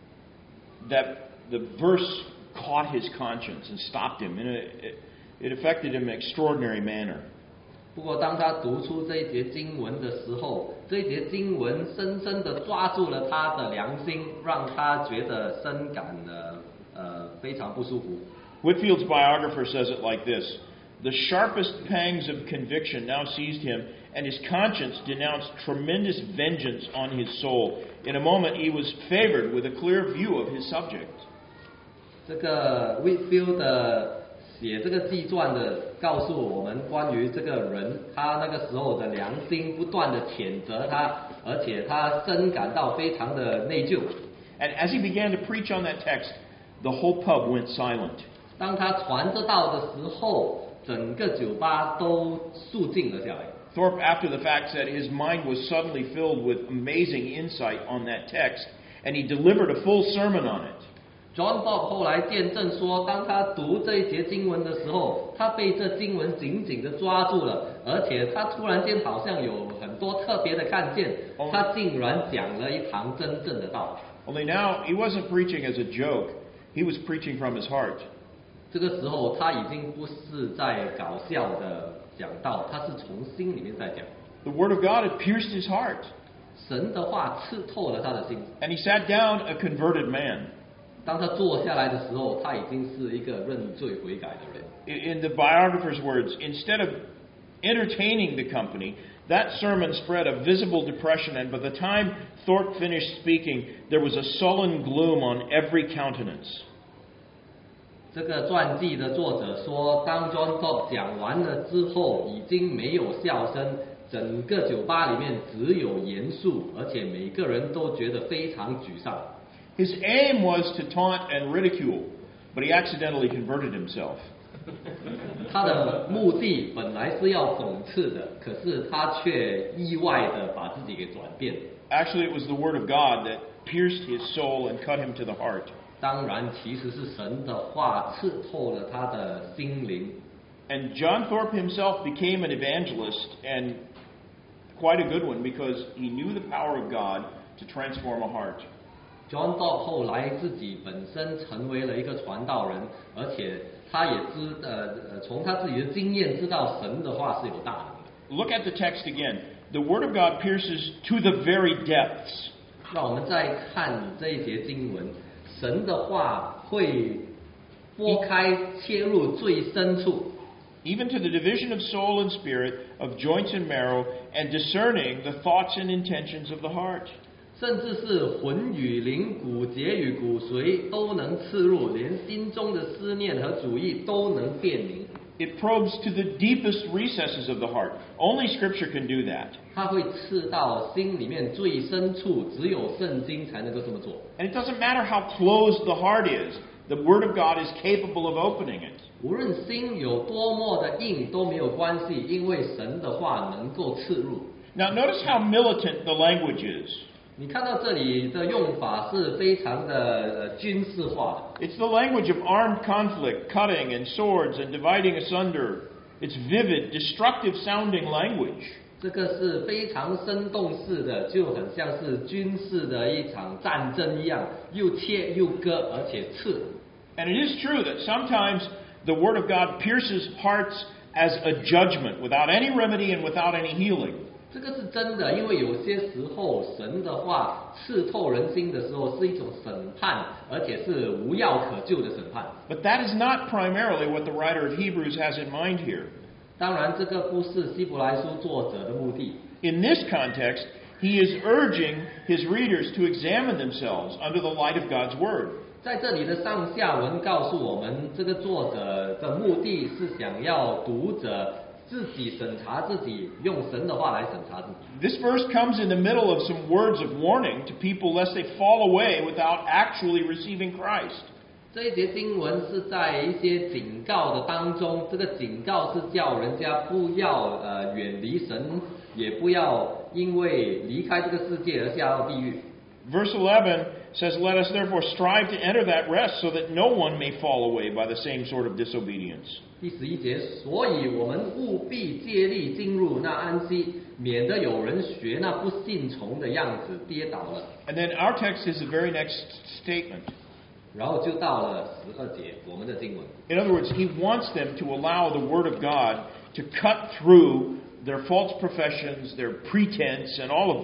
that the verse caught his conscience and stopped him. And it, it, it affected him in an extraordinary manner. 不过当他读出这一节经文的时候，这一节经文深深的抓住了他的良心，让他觉得深感呃呃非常不舒服。 Whitfield's biographer says it like this: "The sharpest pangs of conviction now seized him, and his conscience denounced tremendous vengeance on his soul. In a moment, he was favored with a clear view of his subject." 这个 Whitfield 的写这个纪传的告诉我们关于这个人，他那个时候的良心不断的谴责他，而且他深感到非常的内疚。 And as he began to preach on that text, the whole pub went silent. 当他传这道的时候，整个酒吧都肃静了下来。 Thorpe, after the fact, said his mind was suddenly filled with amazing insight on that text, and he delivered a full sermon on it. John Thorpe 后来见证说，当他读这一节经文的时候，他被这经文紧紧的抓住了，而且他突然间好像有很多特别的看见，他竟然讲了一堂真正的道。 Only now, he wasn't preaching as a joke. He was preaching from his heart. 这个时候，他已经不是在搞笑的讲道，他是从心里面在讲。 The Word of God had pierced his heart. 神的话刺透了他的心。 And he sat down a converted man. 当他坐下来的时候，他已经是一个认罪悔改的人。 In the biographer's words, instead of entertaining the company, that sermon spread a visible depression, and by the time Thorpe finished speaking, there was a sullen gloom on every countenance. 这个传记的作者说，当 John Thorpe 讲完了之后，已经没有笑声，整个酒吧里面只有严肃，而且每个人都觉得非常沮丧。 His aim was to taunt and ridicule, but he accidentally converted himself. 他的目的本来是要讽刺的，可是他却意外的把自己给转变。 Actually, it was the Word of God that pierced his soul and cut him to the heart. 当然，其实是神的话刺透了他的心灵。 And John Thorpe himself became an evangelist, and quite a good one, because he knew the power of God to transform a heart. John Thorpe 后来自己本身成为了一个传道人，而且他也知呃从他自己的经验知道神的话是有大能的。 Look at the text again. The Word of God pierces to the very depths. 让我们再看这一节经文，神的话会拨开切入最深处。 Even to the division of soul and spirit, of joints and marrow, and discerning the thoughts and intentions of the heart. 甚至是魂与灵、骨节与骨髓都能刺入，连心中的思念和主意都能辨明。 It probes to the deepest recesses of the heart. Only Scripture can do that. 它会刺到心里面最深处，只有圣经才能够这么做。 And it doesn't matter how closed the heart is. The Word of God is capable of opening it. 无论心有多么的硬都没有关系，因为神的话能够刺入。 Now notice how militant the language is. 你看到这里的用法是非常的呃军事化的。 It's the language of armed conflict, cutting and swords and dividing asunder. It's vivid, destructive sounding language. 这个是非常生动式的，就很像是军事的一场战争一样，又切又割，而且刺。 And it is true that sometimes the Word of God pierces hearts as a judgment, without any remedy and without any healing. 这个是真的，因为有些时候神的话刺透人心的时候是一种审判，而且是无药可救的审判。 But that is not primarily what the writer of Hebrews has in mind here. 当然，这个不是希伯来书作者的目的。 In this context, he is urging his readers to examine themselves under the light of God's Word. 在这里的上下文告诉我们，这个作者的目的是想要读者自己审查自己，用神的话来审查自己。 This verse comes in the middle of some words of warning to people lest they fall away without actually receiving Christ. 这一节经文是在一些警告的当中，这个警告是叫人家不要呃远离神，也不要因为离开这个世界而下到地狱。 Verse eleven says, "Let us therefore strive to enter that rest, so that no one may fall away by the same sort of disobedience." 第十一节，所以我们务必竭力进入那安息，免得有人学那不信从的样子跌倒了。 And then our text is the very next statement. 然后就到了十二节，我们的经文。 In other words, he wants them to allow the Word of God to cut through their false professions, their pretense, and all of that,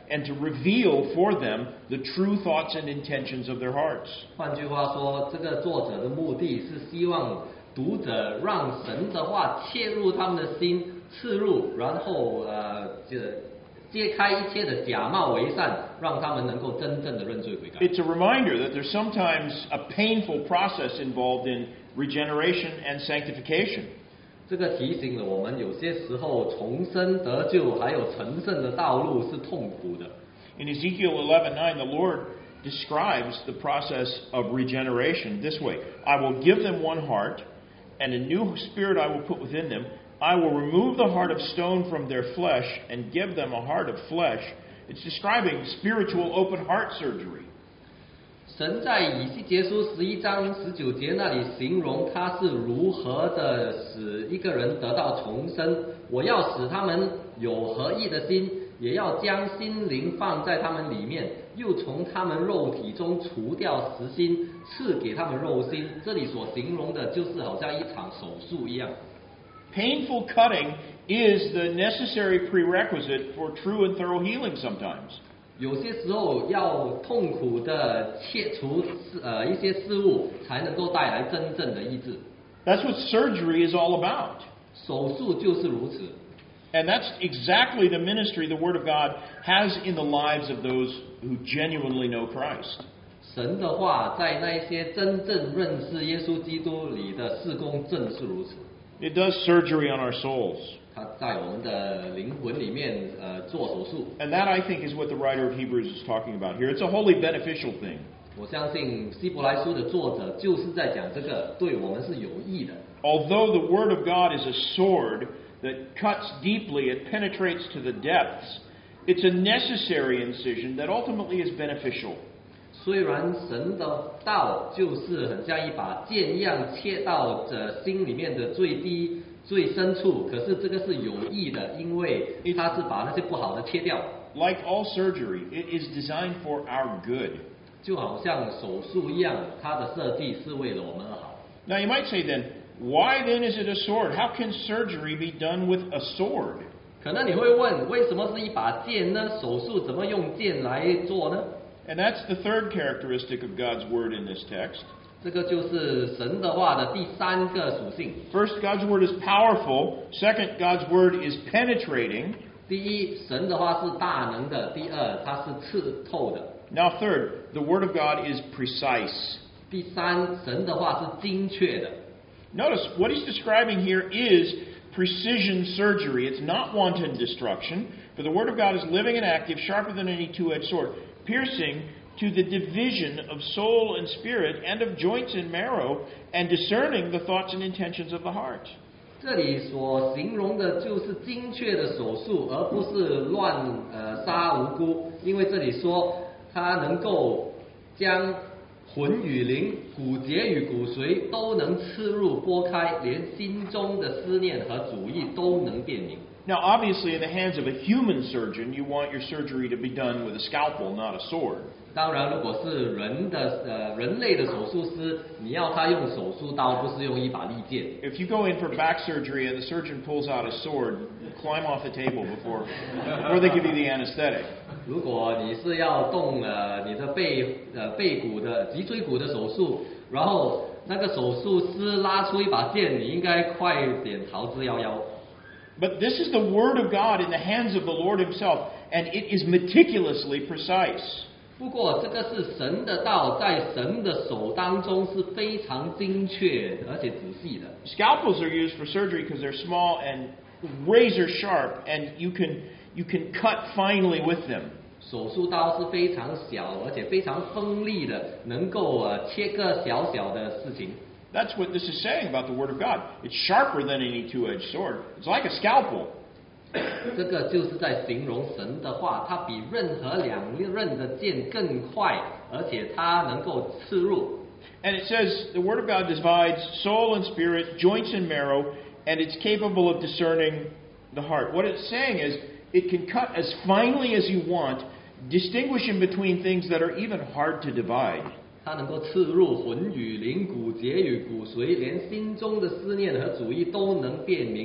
and to reveal for them the true thoughts and intentions of their hearts. 换句话说，这个作者的目的是希望读者让神的话切入他们的心，刺入，然后呃，这揭开一切的假冒伪善，让他们能够真正的认罪悔改。 It's a reminder that there's sometimes a painful process involved in regeneration and sanctification. 这个提醒了我们，有些时候重生得救还有成圣的道路是痛苦的。 In Ezekiel eleven nine, the Lord describes the process of regeneration this way: I will give them one heart, and a new spirit I will put within them. I will remove the heart of stone from their flesh and give them a heart of flesh. It's describing spiritual open heart surgery. 神在以西结书十一章十九节那里形容他是如何的使一个人得到重生。我要使他们有合一的心，也要将心灵放在他们里面，又从他们肉体中除掉实心，赐给他们肉心。这里所形容的就是好像一场手术一样。 Painful cutting is the necessary prerequisite for true and thorough healing sometimes. 有些时候要痛苦的切除呃一些事物，才能够带来真正的医治。 That's what surgery is all about. 手术就是如此。 And that's exactly the ministry the Word of God has in the lives of those who genuinely know Christ. 神的话在那些真正认识耶稣基督里的事工正是如此。 It does surgery on our souls. 他在我们的灵魂里面呃做手术。 And that, I think, is what the writer of Hebrews is talking about here. It's a wholly beneficial thing. 我相信希伯来书的作者就是在讲这个，对我们是有益的。 Although the Word of God is a sword that cuts deeply, it penetrates to the depths, it's a necessary incision that ultimately is beneficial. 虽然神的道就是很像一把剑一样切到这心里面的最低最深处，可是这个是有益的，因为它是把那些不好的切掉。 Like all surgery, it is designed for our good. 就好像手术一样，它的设计是为了我们而好。 Now you might say then, why then is it a sword? How can surgery be done with a sword? 可能你会问，为什么是一把剑呢？手术怎么用剑来做呢？ And that's the third characteristic of God's word in this text. 这个就是神的话的第三个属性。 First, God's word is powerful. Second, God's word is penetrating. 第一，神的话是大能的；第二，它是刺透的。 Now, third, the word of God is precise. 第三，神的话是精确的。 Notice what he's describing here is precision surgery. It's not wanton destruction. For the word of God is living and active, sharper than any two-edged sword, piercing to the division of soul and spirit and of joints and marrow, and discerning the thoughts and intentions of the heart. 这里所形容的就是精确的手术，而不是乱呃杀无辜。因为这里说它能够将魂与灵、骨节与骨髓都能刺入拨开，连心中的思念和主意都能辨明。 Now, obviously, in the hands of a human surgeon, you want your surgery to be done with a scalpel, not a sword. 当然，如果是人的呃人类的手术师，你要他用手术刀，不是用一把利剑。 If you go in for back surgery and the surgeon pulls out a sword, climb off the table before, before they give you the anesthetic. 如果你是要动呃你的背呃背骨的脊椎骨的手术，然后那个手术师拉出一把剑，你应该快点逃之夭夭。 But this is the word of God in the hands of the Lord himself, and it is meticulously precise. 不过这个是神的道，在神的手当中是非常精确而且仔细的。 Scalpels are used for surgery because they're small and razor sharp, and you can you can cut finely with them. 手术刀是非常小而且非常锋利的，能够呃切割小小的事情。 That's what this is saying about the Word of God. It's sharper than any two-edged sword. It's like a scalpel. 这个就是在形容神的话，它比任何两刃的剑更快，而且它能够刺入。 And it says the Word of God divides soul and spirit, joints and marrow, and it's capable of discerning the heart. What it's saying is it can cut as finely as you want, distinguishing between things that are even hard to divide. 它能够刺入魂与灵、骨节与骨髓，连心中的思念和主意都能辨明。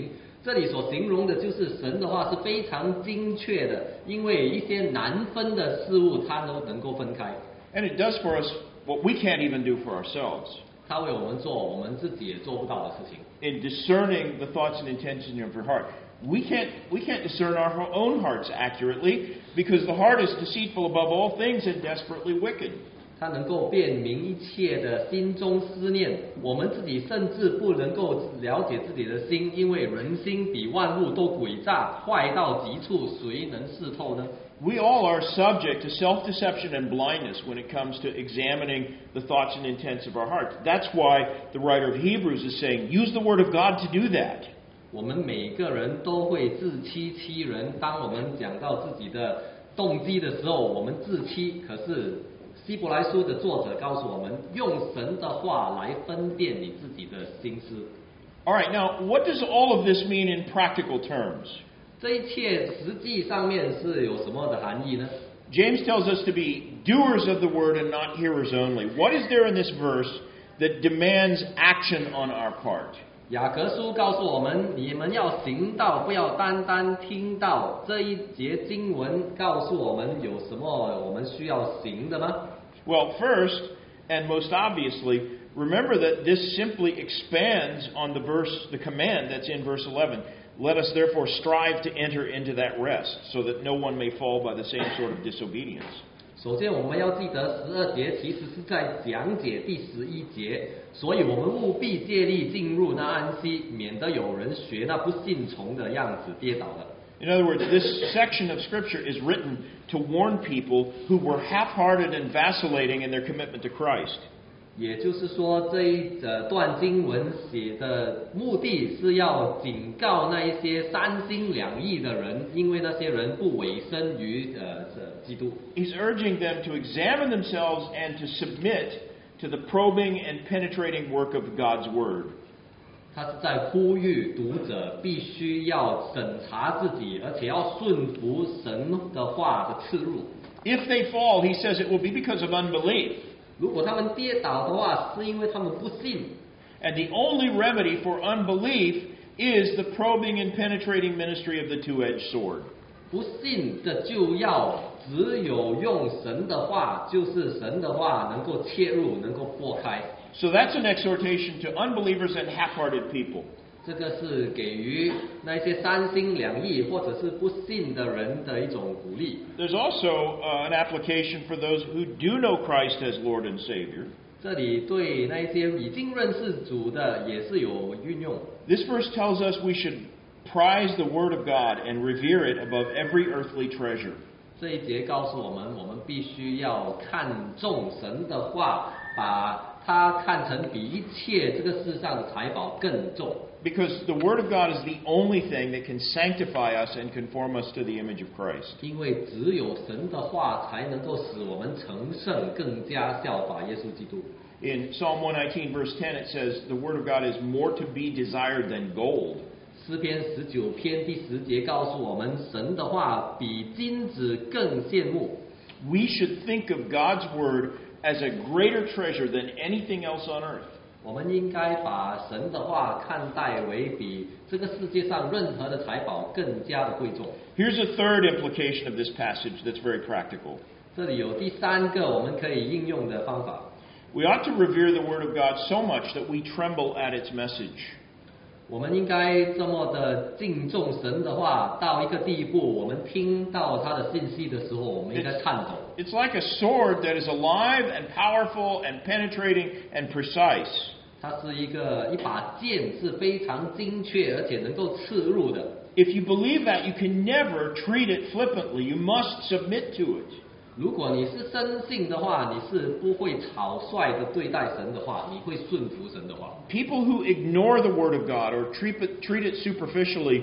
这里所形容的就是神的话是非常精确的，因为一些难分的事物，它都能够分开。 And it does for us what we can't even do for ourselves. 它为我们做我们自己也做不到的事情。 In discerning the thoughts and intentions of your heart, we can't we can't discern our own hearts accurately because the heart is deceitful above all things and desperately wicked. 它能够辨明一切的心中思念，我们自己甚至不能够了解自己的心，因为人心比万物都诡诈，坏到极处，谁能识透呢？ We all are subject to self-deception and blindness when it comes to examining the thoughts and intents of our hearts. That's why the writer of Hebrews is saying, use the Word of God to do that. 我们每个人都会自欺欺人。当我们讲到自己的动机的时候，我们自欺。可是希伯来书的作者告诉我们，用神的话来分辨你自己的心思。 All right, now what does all of this mean in practical terms? 这一切实际上面是有什么的含义呢？ James tells us to be doers of the word and not hearers only. What is there in this verse that demands action on our part? 雅各书告诉我们，你们要行道，不要单单听到。这一节经文告诉我们有什么我们需要行的吗？ Well, first, and most obviously, remember that this simply expands on the verse, the command that's in verse eleven. Let us therefore strive to enter into that rest, so that no one may fall by the same sort of disobedience. 首先，我们要记得十二节其实是在讲解第十一节，所以我们务必借力进入那安息，免得有人学那不信从的样子跌倒了。 In other words, this section of Scripture is written to warn people who were half-hearted and vacillating in their commitment to Christ. 也就是说，这一段经文写的目的是要警告那一些三心两意的人，因为那些人不委身于呃基督。 He's urging them to examine themselves and to submit to the probing and penetrating work of God's Word. 他是在呼吁读者必须要审查自己，而且要顺服神的话的刺入。 If they fall, he says it will be because of unbelief. 如果他们跌倒的话，是因为他们不信。 And the only remedy for unbelief is the probing and penetrating ministry of the two-edged sword. 不信的就要只有用神的话，就是神的话能够切入，能够破开。 So that's an exhortation to unbelievers and half-hearted people. 这个是给予那些三心两意或者是不信的人的一种鼓励。 There's also uh, an application for those who do know Christ as Lord and Savior. 这里对那些已经认识主的也是有运用。 This verse tells us we should prize the Word of God and revere it above every earthly treasure. 这一节告诉我们，我们必须要看重神的话，把它看成比一切这个世上的财宝更重。 Because the Word of God is the only thing that can sanctify us and conform us to the image of Christ. 因为只有神的话才能够使我们成圣，更加效法耶稣基督。 In Psalm one nineteen, verse ten, it says, the Word of God is more to be desired than gold. 诗篇十九篇第十节告诉我们，神的话比金子更羡慕。 We should think of God's Word as a greater treasure than anything else on earth. 我们应该把神的话看待为比这个世界上任何的财宝更加的贵重。 Here's a third implication of this passage that's very practical. 这里有第三个我们可以应用的方法。 We ought to revere the Word of God so much that we tremble at its message. 我们应该这么的敬重神的话，到一个地步，我们听到他的信息的时候，我们应该颤抖。 It's like a sword that is alive and powerful and penetrating and precise. 它是一个一把剑，是非常精确而且能够刺入的。 If you believe that, you can never treat it flippantly. You must submit to it. 如果你是深信的话，你是不会草率的对待神的话，你会顺服神的话。 People who ignore the Word of God or treat it, treat it superficially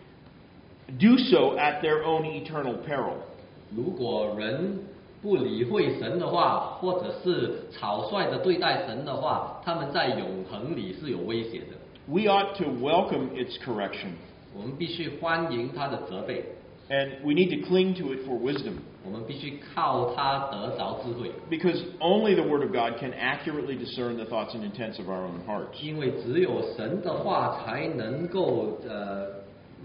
do so at their own eternal peril. 如果人不理会神的话，或者是草率的对待神的话，他们在永恒里是有威胁的。 We ought to welcome its correction. 我们必须欢迎他的责备。 And we need to cling to it for wisdom. 我们必须靠它得着智慧。 Because only the Word of God can accurately discern the thoughts and intents of our own hearts. 因为只有神的话才能够呃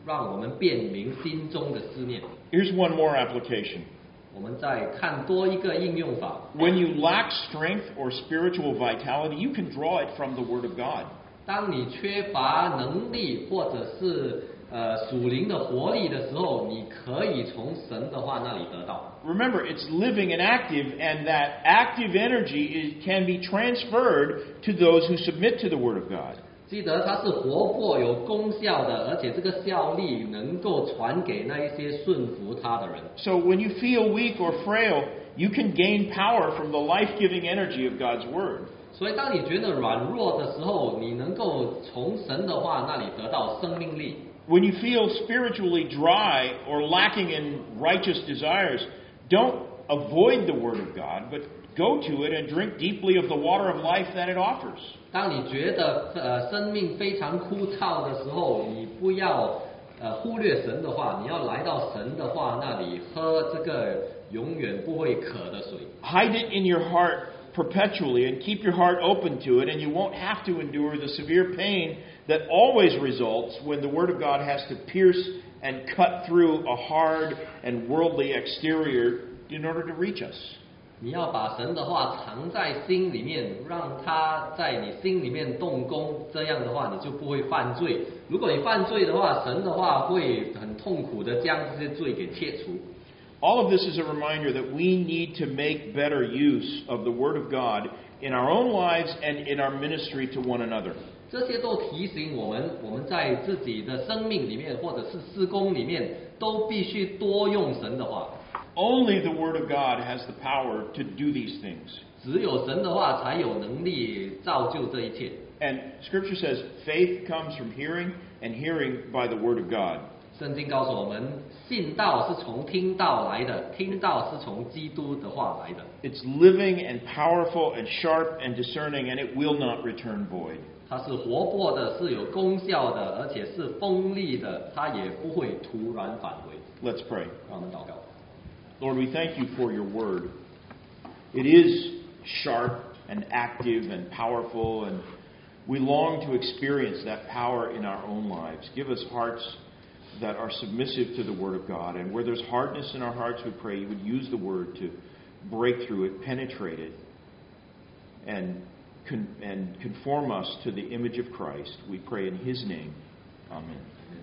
让我们辨明心中的思念。 Here's one more application. 我们再看多一个应用法。 When you lack strength or spiritual vitality, you can draw it from the Word of God. 当你缺乏能力或者是呃属灵的活力的时候，你可以从神的话那里得到。 Remember, it's living and active, and that active energy is, can be transferred to those who submit to the Word of God. 记得它是活泼有功效的，而且这个效力能够传给那一些顺服他的人。 So when you feel weak or frail, you can gain power from the life-giving energy of God's Word. 所以，当你觉得软弱的时候，你能够从神的话那里得到生命力。 When you feel spiritually dry or lacking in righteous desires, don't avoid the Word of God, but go to it and drink deeply of the water of life that it offers. 当你觉得呃生命非常枯燥的时候，你不要呃忽略神的话，你要来到神的话那里喝这个永远不会渴的水。 Hide it in your heart perpetually and keep your heart open to it, and you won't have to endure the severe pain that always results when the Word of God has to pierce and cut through a hard and worldly exterior in order to reach us. 你要把神的话藏在心里面，让它在你心里面动工，这样的话你就不会犯罪。如果你犯罪的话，神的话会很痛苦的将这些罪给切除。 All of this is a reminder that we need to make better use of the Word of God in our own lives and in our ministry to one another. 这些都提醒我们，我们在自己的生命里面，或者是事工里面，都必须多用神的话。 Only the Word of God has the power to do these things. 只有神的话才有能力造就这一切。 And Scripture says faith comes from hearing, and hearing by the Word of God. 圣经告诉我们，信道是从听道来的，听道是从基督的话来的。 It's living and powerful and sharp and discerning, and it will not return void. 它是活泼的，是有功效的，而且是锋利的，它也不会突然返回。 Let's pray. 让我们祷告。 Lord, we thank you for your Word. It is sharp and active and powerful, and we long to experience that power in our own lives. Give us hearts that are submissive to the Word of God. And where there's hardness in our hearts, we pray you would use the Word to break through it, penetrate it, and, con- and conform us to the image of Christ. We pray in His name. Amen.